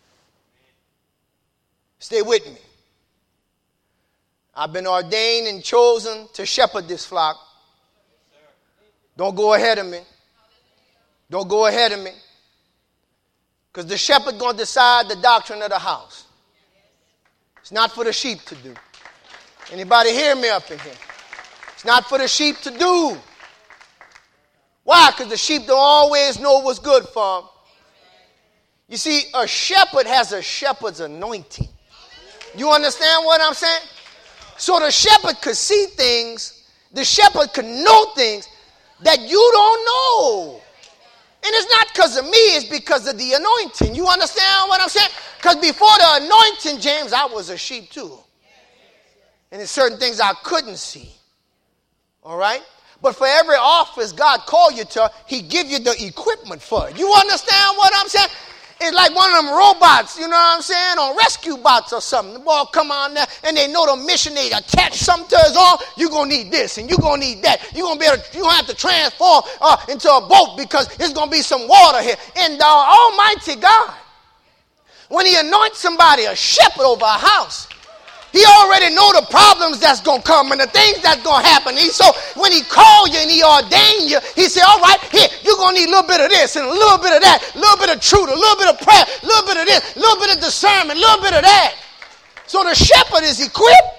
Speaker 1: Stay with me. I've been ordained and chosen to shepherd this flock. Don't go ahead of me. Don't go ahead of me. Because the shepherd going to decide the doctrine of the house. It's not for the sheep to do. Anybody hear me up in here? It's not for the sheep to do. Why? Because the sheep don't always know what's good for them. You see, a shepherd has a shepherd's anointing. You understand what I'm saying? So the shepherd could see things, the shepherd could know things that you don't know. And it's not because of me, it's because of the anointing. You understand what I'm saying? Because before the anointing, James, I was a sheep too. And there's certain things I couldn't see. All right? But for every office God called you to, he give you the equipment for it. You understand what I'm saying? It's like one of them robots, you know what I'm saying, on rescue bots or something. The boy come on there and they know the mission, they attach something to his arm. You're going to need this and you're going to need that. You're going to be able to, you're going to have to transform uh, into a boat because there's going to be some water here. And the Almighty God, when he anoints somebody a shepherd over a house, he already know the problems that's going to come and the things that's going to happen. He, so when he called you and he ordained you, he said, all right, here, you're going to need a little bit of this and a little bit of that, a little bit of truth, a little bit of prayer, a little bit of this, a little bit of discernment, a little bit of that. So the shepherd is equipped.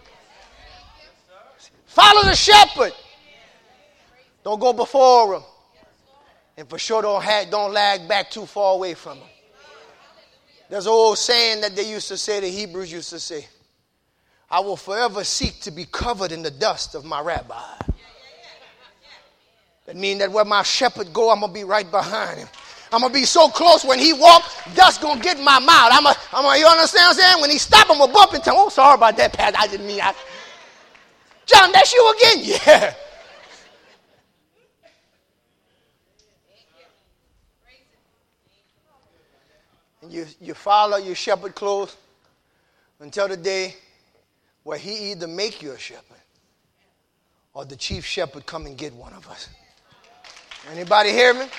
Speaker 1: Follow the shepherd. Don't go before him. And for sure don't, have, don't lag back too far away from him. There's an old saying that they used to say, the Hebrews used to say, I will forever seek to be covered in the dust of my rabbi. That means that where my shepherd go, I'm going to be right behind him. I'm going to be so close when he walk, dust going to get in my mouth. I'm a, I'm a, you understand what I'm saying? When he stop, I'm going to bump into him. Oh, sorry about that, Pastor. I didn't mean I. John, that's you again? Yeah. And you, you follow your shepherd close until the day where he either make you a shepherd or the chief shepherd come and get one of us. Anybody hear me?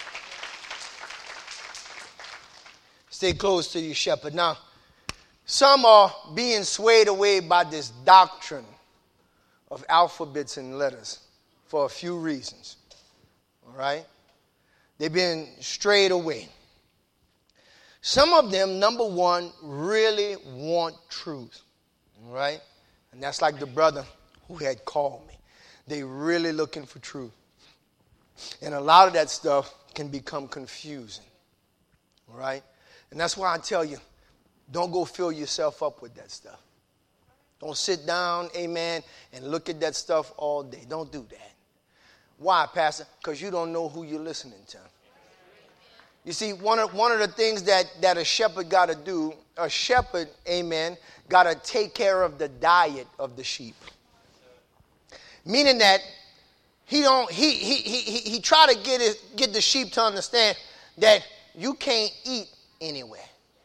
Speaker 1: Stay close to your shepherd. Now, some are being swayed away by this doctrine of alphabets and letters for a few reasons. All right? They've been strayed away. Some of them, number one, really want truth. All right? And that's like the brother who had called me. They really looking for truth. And a lot of that stuff can become confusing. All right? And that's why I tell you, don't go fill yourself up with that stuff. Don't sit down, amen, and look at that stuff all day. Don't do that. Why, Pastor? Because you don't know who you're listening to. You see, one of, one of the things that, that a shepherd got to do, a shepherd, amen, got to take care of the diet of the sheep. Meaning that he don't he he he he, he try to get his, get the sheep to understand that you can't eat anywhere.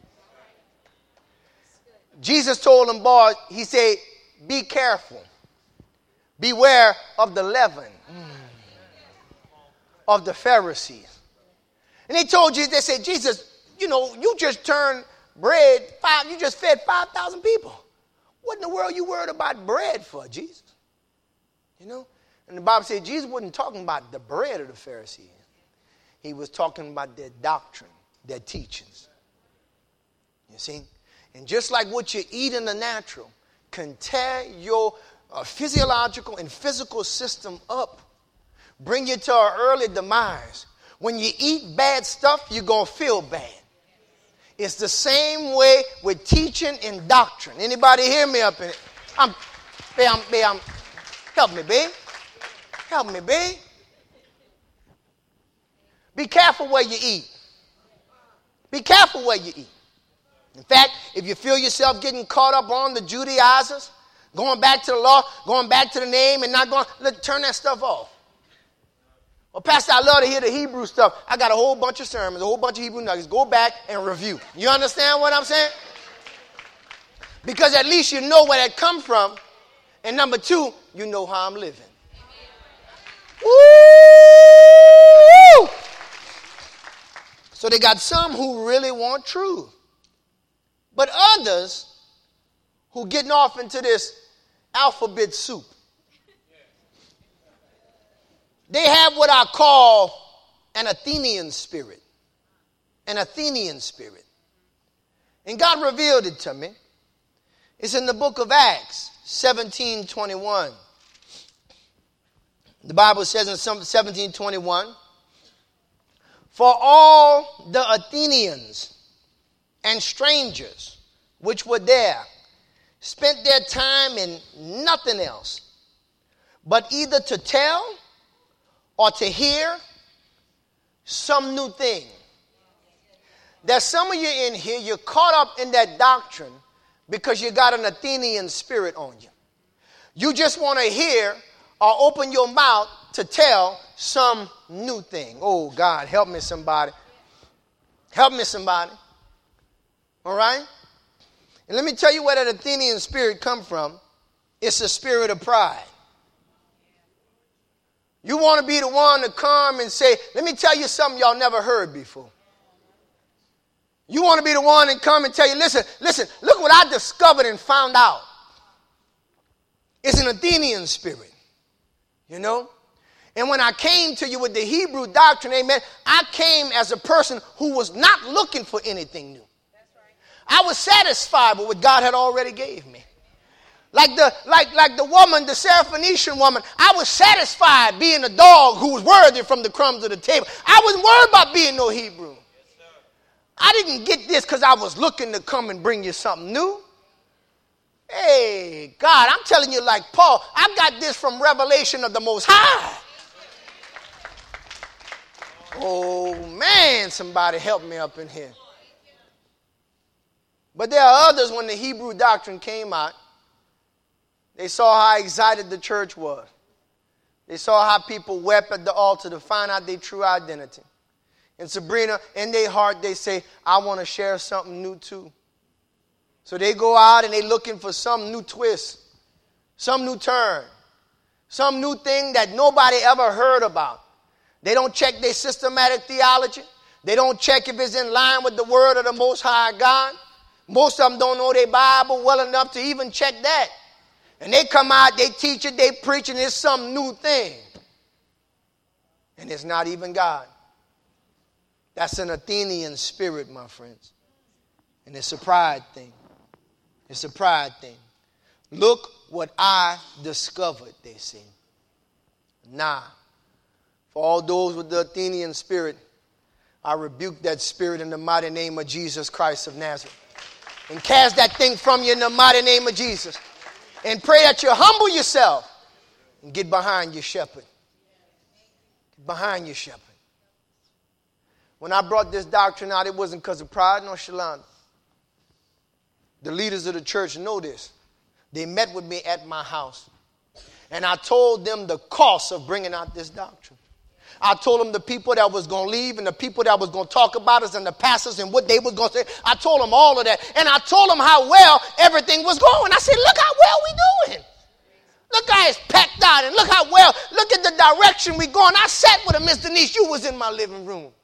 Speaker 1: Jesus told them, boy, he said, be careful. Beware of the leaven mm. of the Pharisees. And they told you, they said, Jesus, you know, you just turned bread, five, you just fed five thousand people. What in the world you worried about bread for, Jesus? You know? And the Bible said Jesus wasn't talking about the bread of the Pharisees. He was talking about their doctrine, their teachings. You see? And just like what you eat in the natural can tear your uh, physiological and physical system up, bring you to an early demise. When you eat bad stuff, you're going to feel bad. It's the same way with teaching and doctrine. Anybody hear me up in it? I'm, babe, I'm, babe, I'm, help me, babe. Help me, babe. Be careful where you eat. Be careful where you eat. In fact, if you feel yourself getting caught up on the Judaizers, going back to the law, going back to the name, and not going, let, turn that stuff off. Well, Pastor, I love to hear the Hebrew stuff. I got a whole bunch of sermons, a whole bunch of Hebrew nuggets. Go back and review. You understand what I'm saying? Because at least you know where that come from. And number two, you know how I'm living. Woo! So they got some who really want truth. But others who getting off into this alphabet soup. They have what I call an Athenian spirit. An Athenian spirit. And God revealed it to me. It's in the book of Acts, seventeen twenty-one. The Bible says in seventeen twenty-one, for all the Athenians and strangers which were there spent their time in nothing else but either to tell or to hear some new thing. There's some of you in here, you're caught up in that doctrine because you got an Athenian spirit on you. You just want to hear or open your mouth to tell some new thing. Oh, God, help me somebody. Help me somebody. All right? And let me tell you where that Athenian spirit come from. It's a spirit of pride. You want to be the one to come and say, let me tell you something y'all never heard before. You want to be the one and come and tell you, listen, listen, look what I discovered and found out. It's an Athenian spirit, you know. And when I came to you with the Hebrew doctrine, amen, I came as a person who was not looking for anything new. That's right. I was satisfied with what God had already gave me. Like the, like, like the woman, the Syrophoenician woman, I was satisfied being a dog who was worthy from the crumbs of the table. I wasn't worried about being no Hebrew. Yes, I didn't get this because I was looking to come and bring you something new. Hey, God, I'm telling you like Paul, I got this from revelation of the Most High. Oh, man, somebody help me up in here. But there are others, when the Hebrew doctrine came out, they saw how excited the church was. They saw how people wept at the altar to find out their true identity. And Sabrina, in their heart, they say, I want to share something new too. So they go out and they're looking for some new twist, some new turn, some new thing that nobody ever heard about. They don't check their systematic theology. They don't check if it's in line with the word of the Most High God. Most of them don't know their Bible well enough to even check that. And they come out, they teach it, they preach, and it's some new thing. And it's not even God. That's an Athenian spirit, my friends. And it's a pride thing. It's a pride thing. Look what I discovered, they say. Nah. For all those with the Athenian spirit, I rebuke that spirit in the mighty name of Jesus Christ of Nazareth. And cast that thing from you in the mighty name of Jesus. And pray that you humble yourself and get behind your shepherd. Get behind your shepherd. When I brought this doctrine out, it wasn't because of pride nor shalanda. The leaders of the church know this. They met with me at my house. And I told them the cost of bringing out this doctrine. I told them the people that was going to leave and the people that was going to talk about us and the pastors and what they was going to say. I told them all of that. And I told them how well everything was going. I said, look how well we doing. Look how it's packed out and look how well, look at the direction we going. I sat with her, Miss Denise. You was in my living room.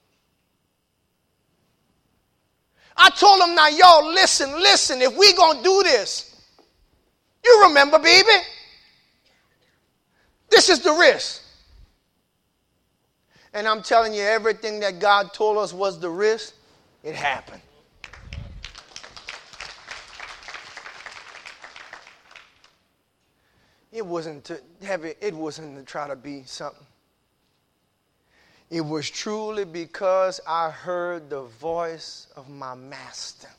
Speaker 1: I told them, now, y'all, listen, listen. If we going to do this, you remember, baby, this is the risk. And I'm telling you, everything that God told us was the risk, it happened. It wasn't to have it, it wasn't to try to be something. It was truly because I heard the voice of my master.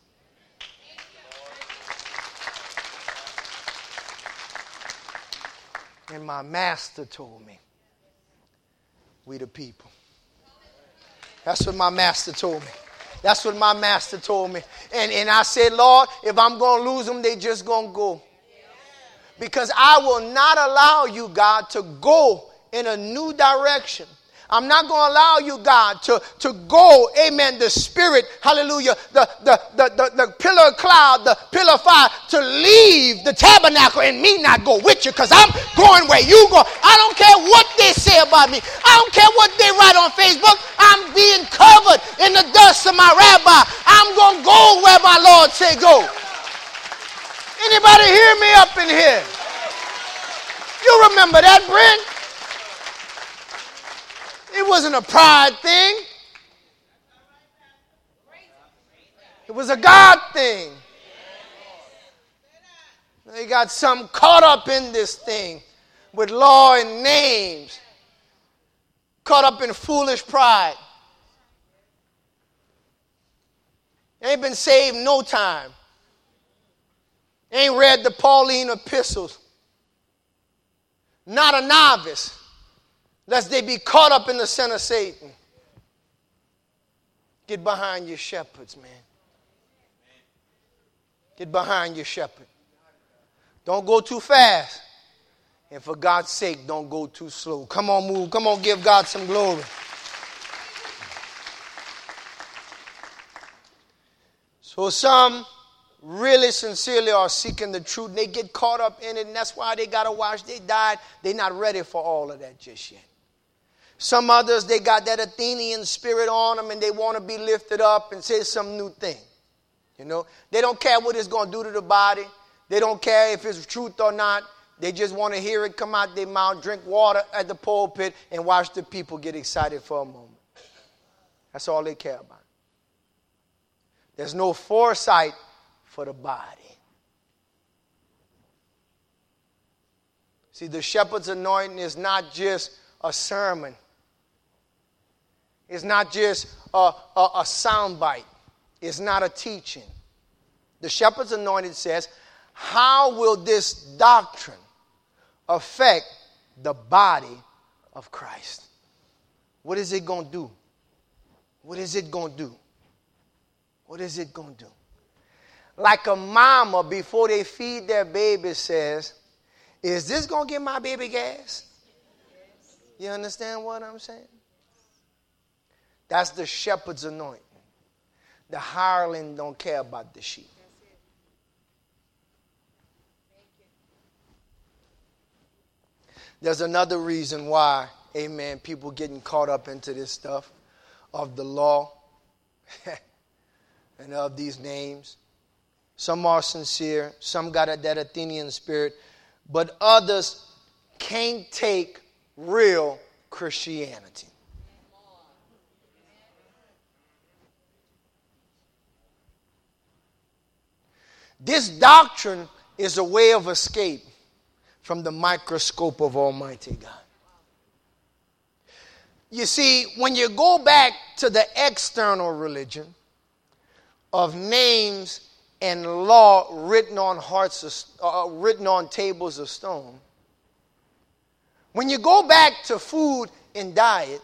Speaker 1: And my master told me, we the people. That's what my master told me. That's what my master told me. And, and I said, Lord, if I'm going to lose them, they just going to go. Because I will not allow you, God, to go in a new direction. I'm not going to allow you, God, to, to go, amen, the spirit, hallelujah, the, the, the, the, the pillar of cloud, the pillar of fire, to leave the tabernacle and me not go with you, because I'm going where you go. I don't care what they say about me. I don't care what they write on Facebook. I'm being covered in the dust of my rabbi. I'm going to go where my Lord say go. Anybody hear me up in here? You remember that, Brent? It wasn't a pride thing. It was a God thing. They got something caught up in this thing with law and names. Caught up in foolish pride. They ain't been saved no time. They ain't read the Pauline epistles. Not a novice. Lest they be caught up in the sin of Satan. Get behind your shepherds, man. Get behind your shepherd. Don't go too fast. And for God's sake, don't go too slow. Come on, move. Come on, give God some glory. So some really sincerely are seeking the truth. They get caught up in it, and that's why they got to watch. They died. They're not ready for all of that just yet. Some others, they got that Athenian spirit on them, and they want to be lifted up and say some new thing. You know, they don't care what it's going to do to the body. They don't care if it's truth or not. They just want to hear it come out their mouth, drink water at the pulpit, and watch the people get excited for a moment. That's all they care about. There's no foresight for the body. See, the shepherd's anointing is not just a sermon. It's not just a, a, a soundbite. It's not a teaching. The shepherd's anointing says, how will this doctrine affect the body of Christ? What is it going to do? What is it going to do? What is it going to do? Like a mama before they feed their baby says, is this going to give my baby gas? You understand what I'm saying? That's the shepherd's anointing. The hireling don't care about the sheep. There's another reason why, amen, people getting caught up into this stuff of the law and of these names. Some are sincere. Some got a, that Athenian spirit. But others can't take real Christianity. This doctrine is a way of escape from the microscope of Almighty God. You see, when you go back to the external religion of names and law written on hearts, of, uh, written on tables of stone, when you go back to food and diet,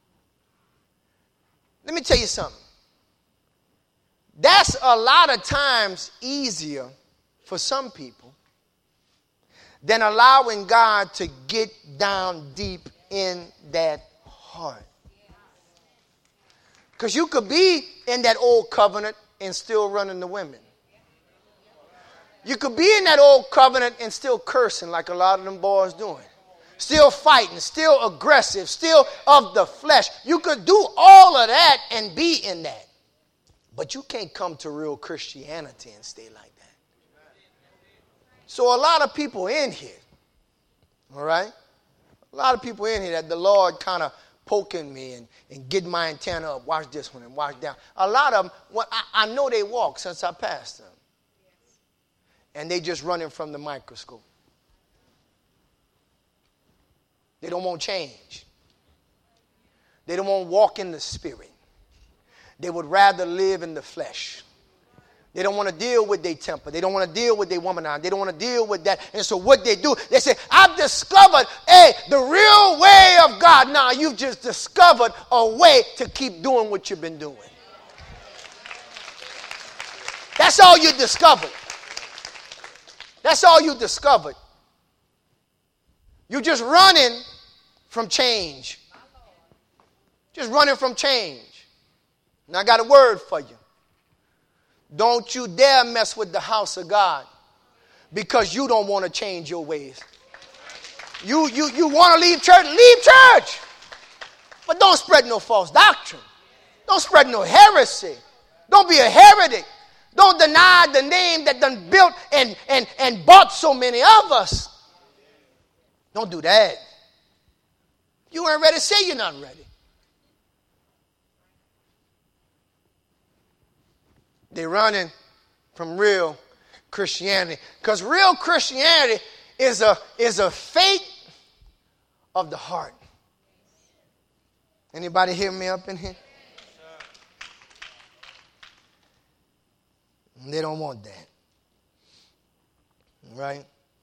Speaker 1: let me tell you something. That's a lot of times easier for some people than allowing God to get down deep in that heart. Because you could be in that old covenant and still running the women. You could be in that old covenant and still cursing like a lot of them boys doing. Still fighting, still aggressive, still of the flesh. You could do all of that and be in that. But you can't come to real Christianity and stay like that. So a lot of people in here, all right? A lot of people in here that the Lord kind of poking me and, and getting my antenna up. Watch this one and watch down. A lot of them, well, I, I know they walk since I passed them. And they just running from the microscope. They don't want change. They don't want to walk in the spirit. They would rather live in the flesh. They don't want to deal with their temper. They don't want to deal with their womanizer. They don't want to deal with that. And so what they do, they say, I've discovered, hey, the real way of God. Now you've just discovered a way to keep doing what you've been doing. That's all you discovered. That's all you discovered. You're just running from change. Just running from change. And I got a word for you. Don't you dare mess with the house of God because you don't want to change your ways. You, you, you want to leave church? Leave church. But don't spread no false doctrine. Don't spread no heresy. Don't be a heretic. Don't deny the name that done built and, and, and bought so many of us. Don't do that. You ain't ready, say you're not ready. They're running from real Christianity. Because real Christianity is a, is a faith of the heart. Anybody hear me up in here? They don't want that. Right?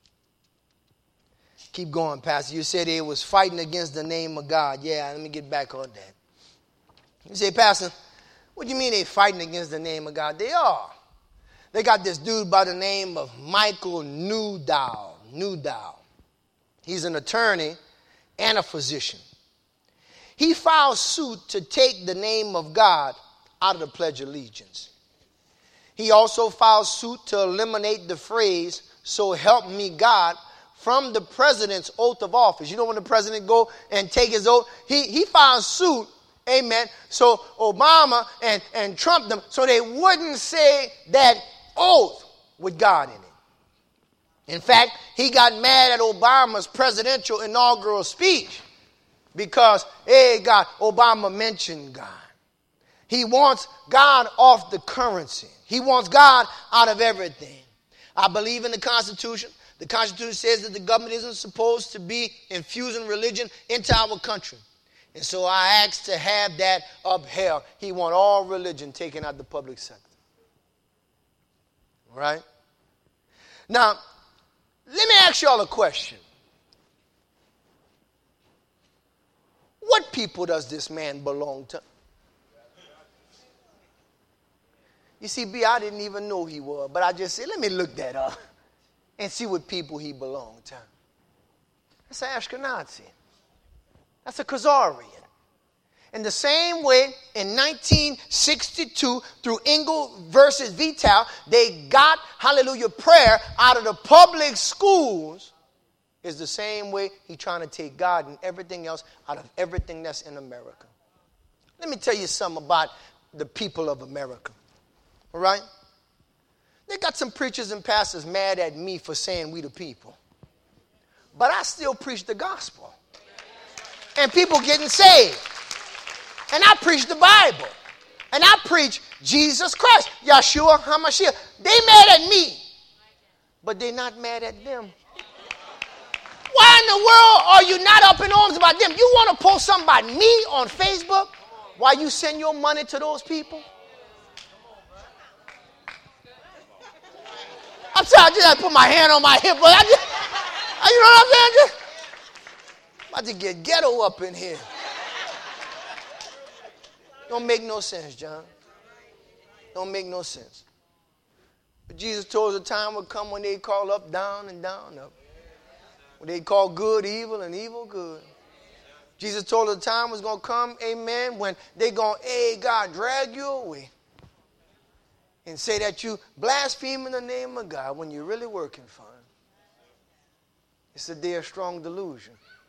Speaker 1: Keep going, Pastor. You said it was fighting against the name of God. Yeah, let me get back on that. You say, Pastor, what do you mean they fighting against the name of God? They are. They got this dude by the name of Michael Newdow. Newdow. He's an attorney and a physician. He filed suit to take the name of God out of the Pledge of Allegiance. He also filed suit to eliminate the phrase, "So help me God," from the president's oath of office. You know when the president go and take his oath? He, he filed suit, amen, so Obama and, and Trump them, so they wouldn't say that oath with God in it. In fact, he got mad at Obama's presidential inaugural speech because, hey, God, Obama mentioned God. He wants God off the currency. He wants God out of everything. I believe in the Constitution. The Constitution says that the government isn't supposed to be infusing religion into our country. And so I asked to have that upheld. He wants all religion taken out of the public sector. All right? Now, let me ask you all a question. What people does this man belong to? You see, B, I didn't even know he was, but I just said, let me look that up and see what people he belonged to. That's an Ashkenazi. That's a Khazarian. In the same way, in nineteen sixty-two, through Engel versus Vital, they got, hallelujah, prayer out of the public schools. Is the same way he's trying to take God and everything else out of everything that's in America. Let me tell you something about the people of America. All right? They got some preachers and pastors mad at me for saying we the people. But I still preach the gospel. And people getting saved. And I preach the Bible. And I preach Jesus Christ, Yeshua HaMashiach. They mad at me. But they not mad at them. Why in the world are you not up in arms about them? You want to post something about me on Facebook while you send your money to those people? I'm sorry, I just had to put my hand on my hip. But I just, you know what I'm saying? Just, I'm about to get ghetto up in here. Don't make no sense, John. Don't make no sense. But Jesus told us a time would come when they call up, down, and down, up. When they call good, evil, and evil, good. Jesus told us a time was going to come, amen, when they going to, hey, God, drag you away. And say that you blaspheme in the name of God when you're really working for him. It's a day of strong delusion.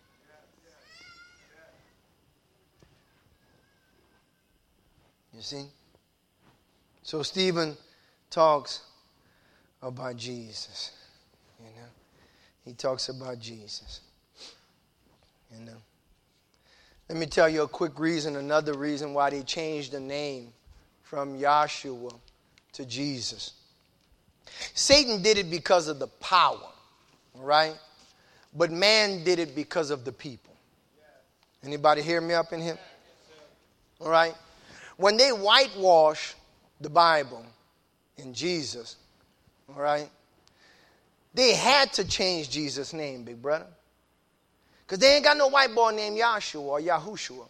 Speaker 1: You see? So Stephen talks about Jesus. You know? He talks about Jesus. You know? Let me tell you a quick reason, another reason why they changed the name from Yahshua to Jesus. Satan did it because of the power, right? But man did it because of the people. Anybody hear me up in here? All right? When they whitewash the Bible and Jesus, all right, they had to change Jesus' name, big brother. Because they ain't got no white boy named Yahshua or Yahushua.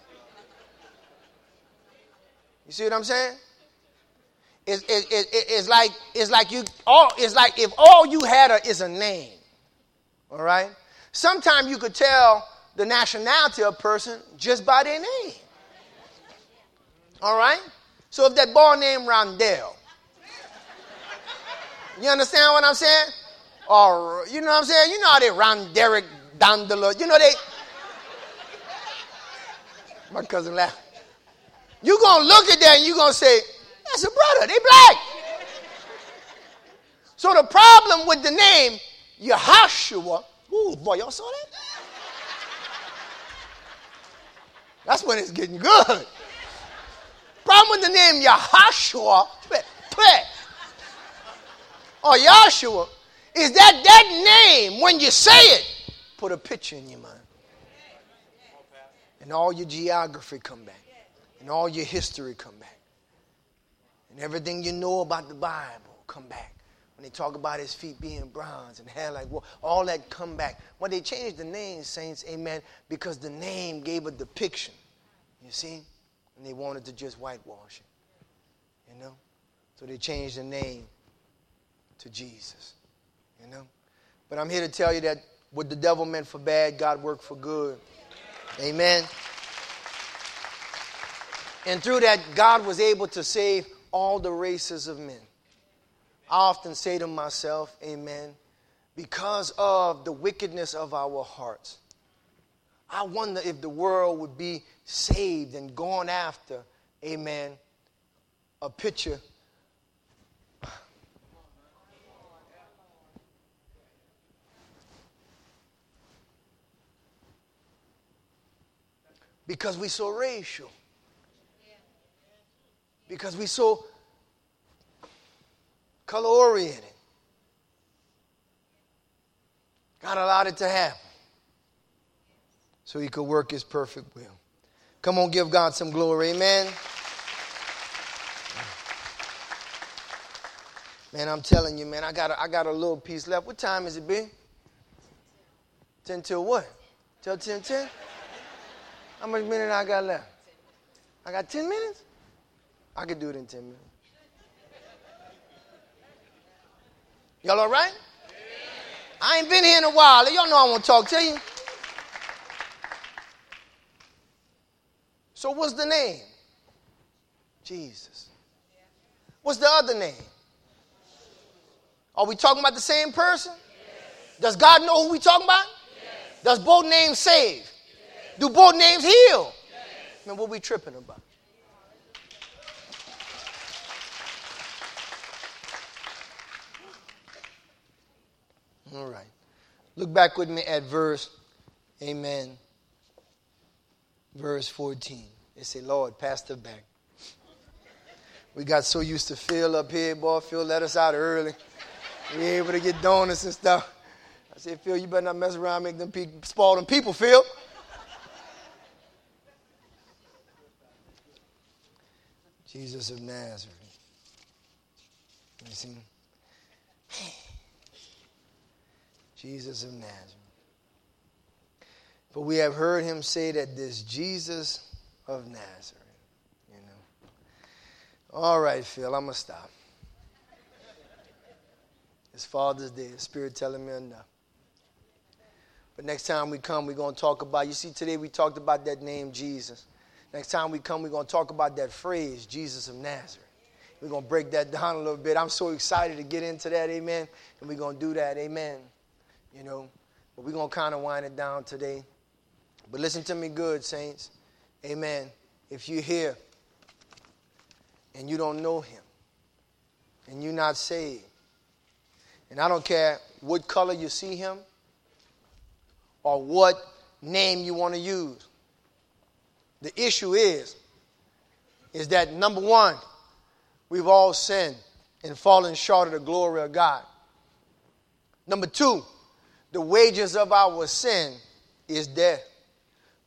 Speaker 1: You see what I'm saying? It's, it, it, it, it's like it's like you all it's like if all you had a, is a name. All right? Sometimes you could tell the nationality of a person just by their name. All right? So if that boy named Rondell, you understand what I'm saying? Or, you know what I'm saying? You know how they Ronderick Dandela. You know they... My cousin laughed. You're going to look at that and you're going to say, that's a brother. They black. So the problem with the name Yahushua... Ooh, boy, y'all saw that? That's when it's getting good. Problem with the name Yahushua... or Yahshua, is that that name, when you say it, put a picture in your mind. And all your geography come back. And all your history come back. And everything you know about the Bible come back. When they talk about his feet being bronze and hair like wool, all that come back. When they changed the name, saints, amen, because the name gave a depiction. You see? And they wanted to just whitewash it. You know? So they changed the name to Jesus, you know. But I'm here to tell you that what the devil meant for bad, God worked for good. Amen. And through that, God was able to save all the races of men. I often say to myself, amen, because of the wickedness of our hearts, I wonder if the world would be saved and gone after, amen, a picture because we so racial. Because we so color-oriented. God allowed it to happen so he could work his perfect will. Come on, give God some glory. Amen. Man, I'm telling you, man, I got a, I got a little piece left. What time is it, B? ten till what? Till ten ten? How much minute I got left? I got ten minutes? I could do it in ten minutes. Y'all all right? I ain't been here in a while. Y'all know I want to talk to you. So what's the name? Jesus. What's the other name? Are we talking about the same person? Yes. Does God know who we talking about? Yes. Does both names save? Yes. Do both names heal? Yes. Man, what we tripping about? All right. Look back with me at verse, amen, verse fourteen. They say, Lord, pass the back. We got so used to Phil up here, boy. Phil let us out early. We able to get donuts and stuff. I said, Phil, you better not mess around and make them people, spoil them people, Phil. Jesus of Nazareth. You see? Jesus of Nazareth. For we have heard him say that this Jesus of Nazareth, you know. All right, Phil, I'm going to stop. It's Father's Day. The Spirit telling me enough. But next time we come, we're going to talk about, you see, today we talked about that name, Jesus. Next time we come, we're going to talk about that phrase, Jesus of Nazareth. We're going to break that down a little bit. I'm so excited to get into that, amen. And we're going to do that, amen. You know, but we're going to kind of wind it down today. But listen to me good, saints. Amen. If you're here and you don't know him and you're not saved, and I don't care what color you see him or what name you want to use, the issue is, is that number one, we've all sinned and fallen short of the glory of God. Number two, the wages of our sin is death.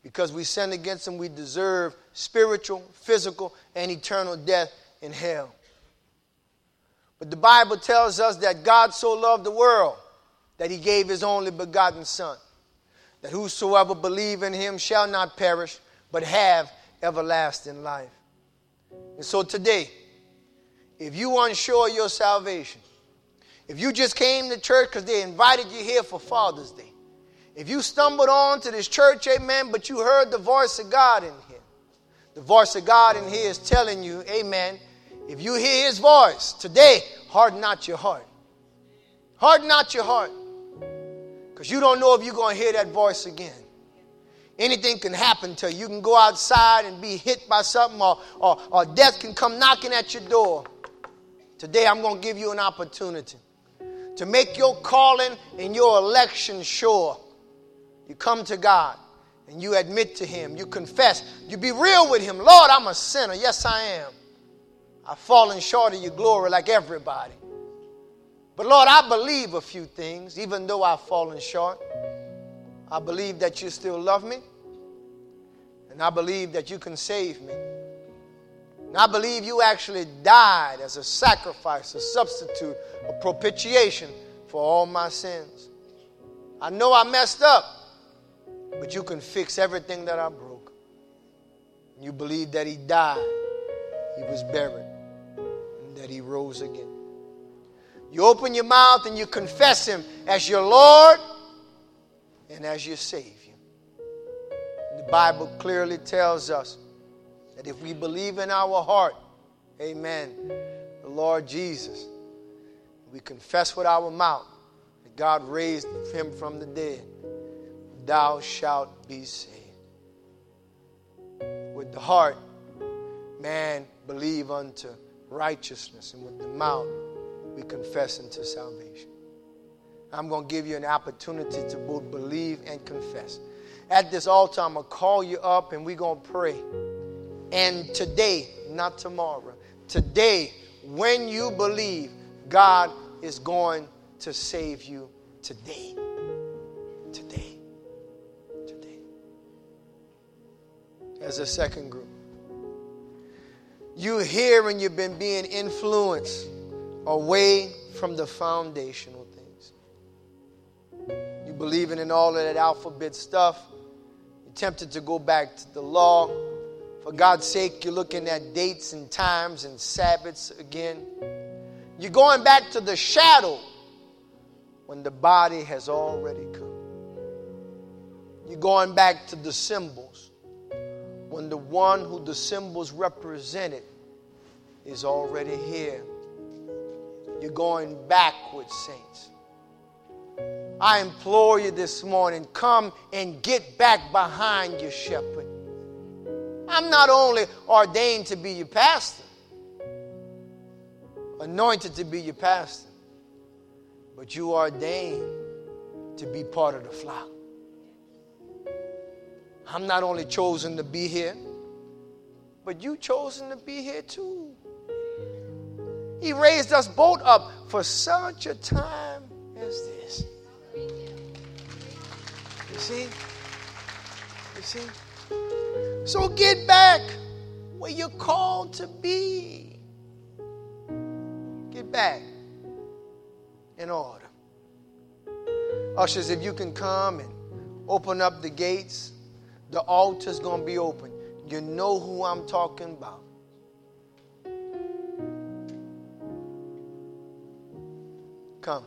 Speaker 1: Because we sinned against him, we deserve spiritual, physical, and eternal death in hell. But the Bible tells us that God so loved the world that he gave his only begotten Son, that whosoever believe in him shall not perish, but have everlasting life. And so today, if you unsure your salvation, if you just came to church because they invited you here for Father's Day, if you stumbled on to this church, amen, but you heard the voice of God in here, the voice of God in here is telling you, amen, if you hear his voice today, harden not your heart. Harden not your heart. Because you don't know if you're going to hear that voice again. Anything can happen to you. You can go outside and be hit by something, or, or, or death can come knocking at your door. Today I'm going to give you an opportunity to make your calling and your election sure. You come to God and you admit to him. You confess. You be real with him. Lord, I'm a sinner. Yes, I am. I've fallen short of your glory like everybody. But Lord, I believe a few things, even though I've fallen short. I believe that you still love me. And I believe that you can save me. And I believe you actually died as a sacrifice, a substitute, a propitiation for all my sins. I know I messed up, but you can fix everything that I broke. You believe that he died, he was buried, and that he rose again. You open your mouth and you confess him as your Lord and as your Savior. The Bible clearly tells us that if we believe in our heart, amen, the Lord Jesus, we confess with our mouth that God raised him from the dead, thou shalt be saved. With the heart, man believe unto righteousness, and with the mouth, we confess unto salvation. I'm going to give you an opportunity to both believe and confess. At this altar, I'm going to call you up and we're going to pray. And today, not tomorrow, today, when you believe, God is going to save you today. Today. Today. As a second group, you hear and you've been being influenced away from the foundational things. You believing in all of that alphabet stuff. You're tempted to go back to the law. For God's sake, you're looking at dates and times and Sabbaths again. You're going back to the shadow when the body has already come. You're going back to the symbols when the one who the symbols represented is already here. You're going backwards, saints. I implore you this morning, come and get back behind your shepherd. I'm not only ordained to be your pastor, anointed to be your pastor, but you are ordained to be part of the flock. I'm not only chosen to be here, but you chosen to be here too. He raised us both up for such a time as this. You see? You see? So get back where you're called to be. Get back in order. Ushers, if you can come and open up the gates, the altar's going to be open. You know who I'm talking about. Come.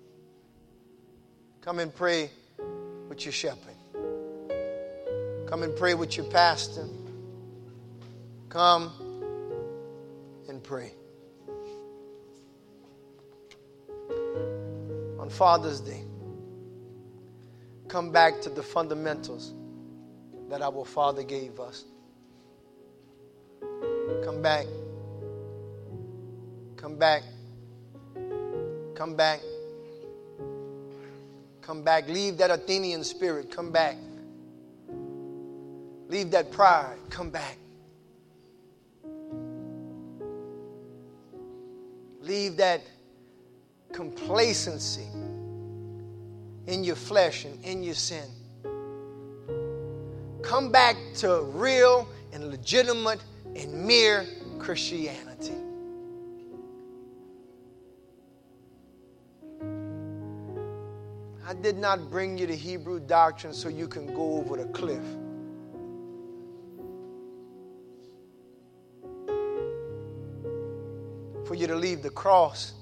Speaker 1: Come and pray with your shepherd. Come and pray with your pastor. Come and pray. On Father's Day, come back to the fundamentals that our Father gave us. Come back. Come back. Come back. Come back. Leave that Athenian spirit. Come back. Leave that pride. Come back. Leave that complacency in your flesh and in your sin. Come back to real and legitimate and mere Christianity. I did not bring you the Hebrew doctrine so you can go over the cliff. For you to leave the cross.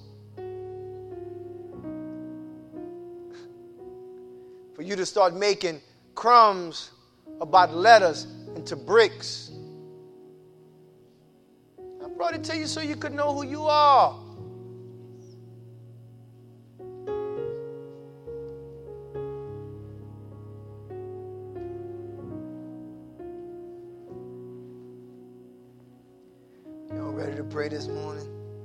Speaker 1: For you to start making crumbs about letters into bricks. I brought it to you so you could know who you are. Y'all ready to pray this morning?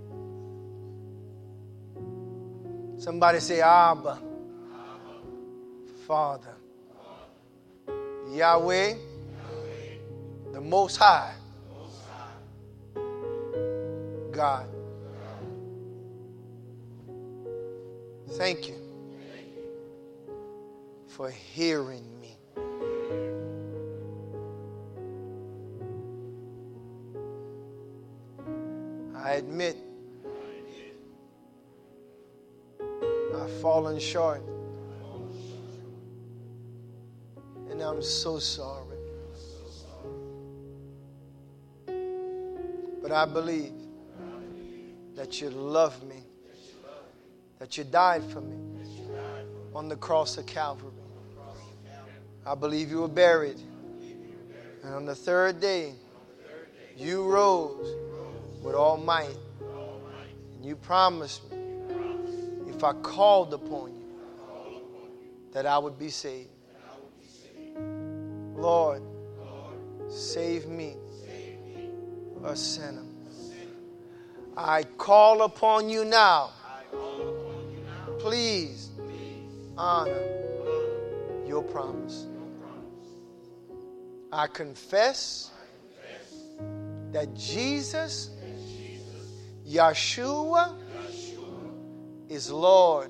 Speaker 1: Somebody say, Abba, Father, Yahweh, the Most High, God. Thank you for hearing me. I admit I've fallen short. And I'm so sorry. But I believe that you love me, that you died for me on the cross of Calvary. I believe you were buried. And on the third day, you rose with all might. And you promised me, if I called upon you, that I would be saved. Lord, save me, a sinner. I call upon you now. Please honor your promise. I confess that Jesus, Yeshua, is Lord.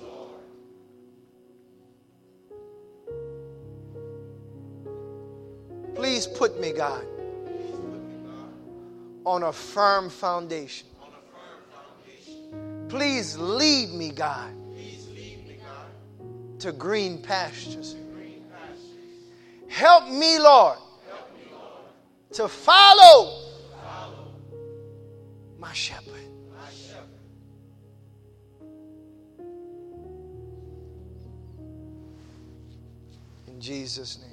Speaker 1: Please put me, God, on a firm foundation. Please lead me, God, to green pastures. Help me, Lord, to follow my shepherd. In Jesus' name.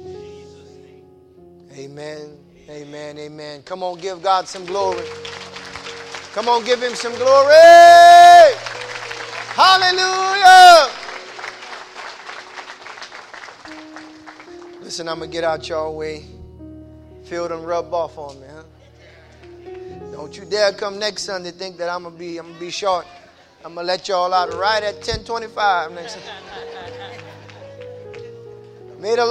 Speaker 1: Amen, amen, amen. Come on, give God some glory. Come on, give him some glory. Hallelujah. Listen, I'm going to get out y'all way. Feel them rub off on me, huh? Don't you dare come next Sunday think that I'm going to be I'm gonna be short. I'm going to let y'all out right at ten twenty-five next Sunday. May the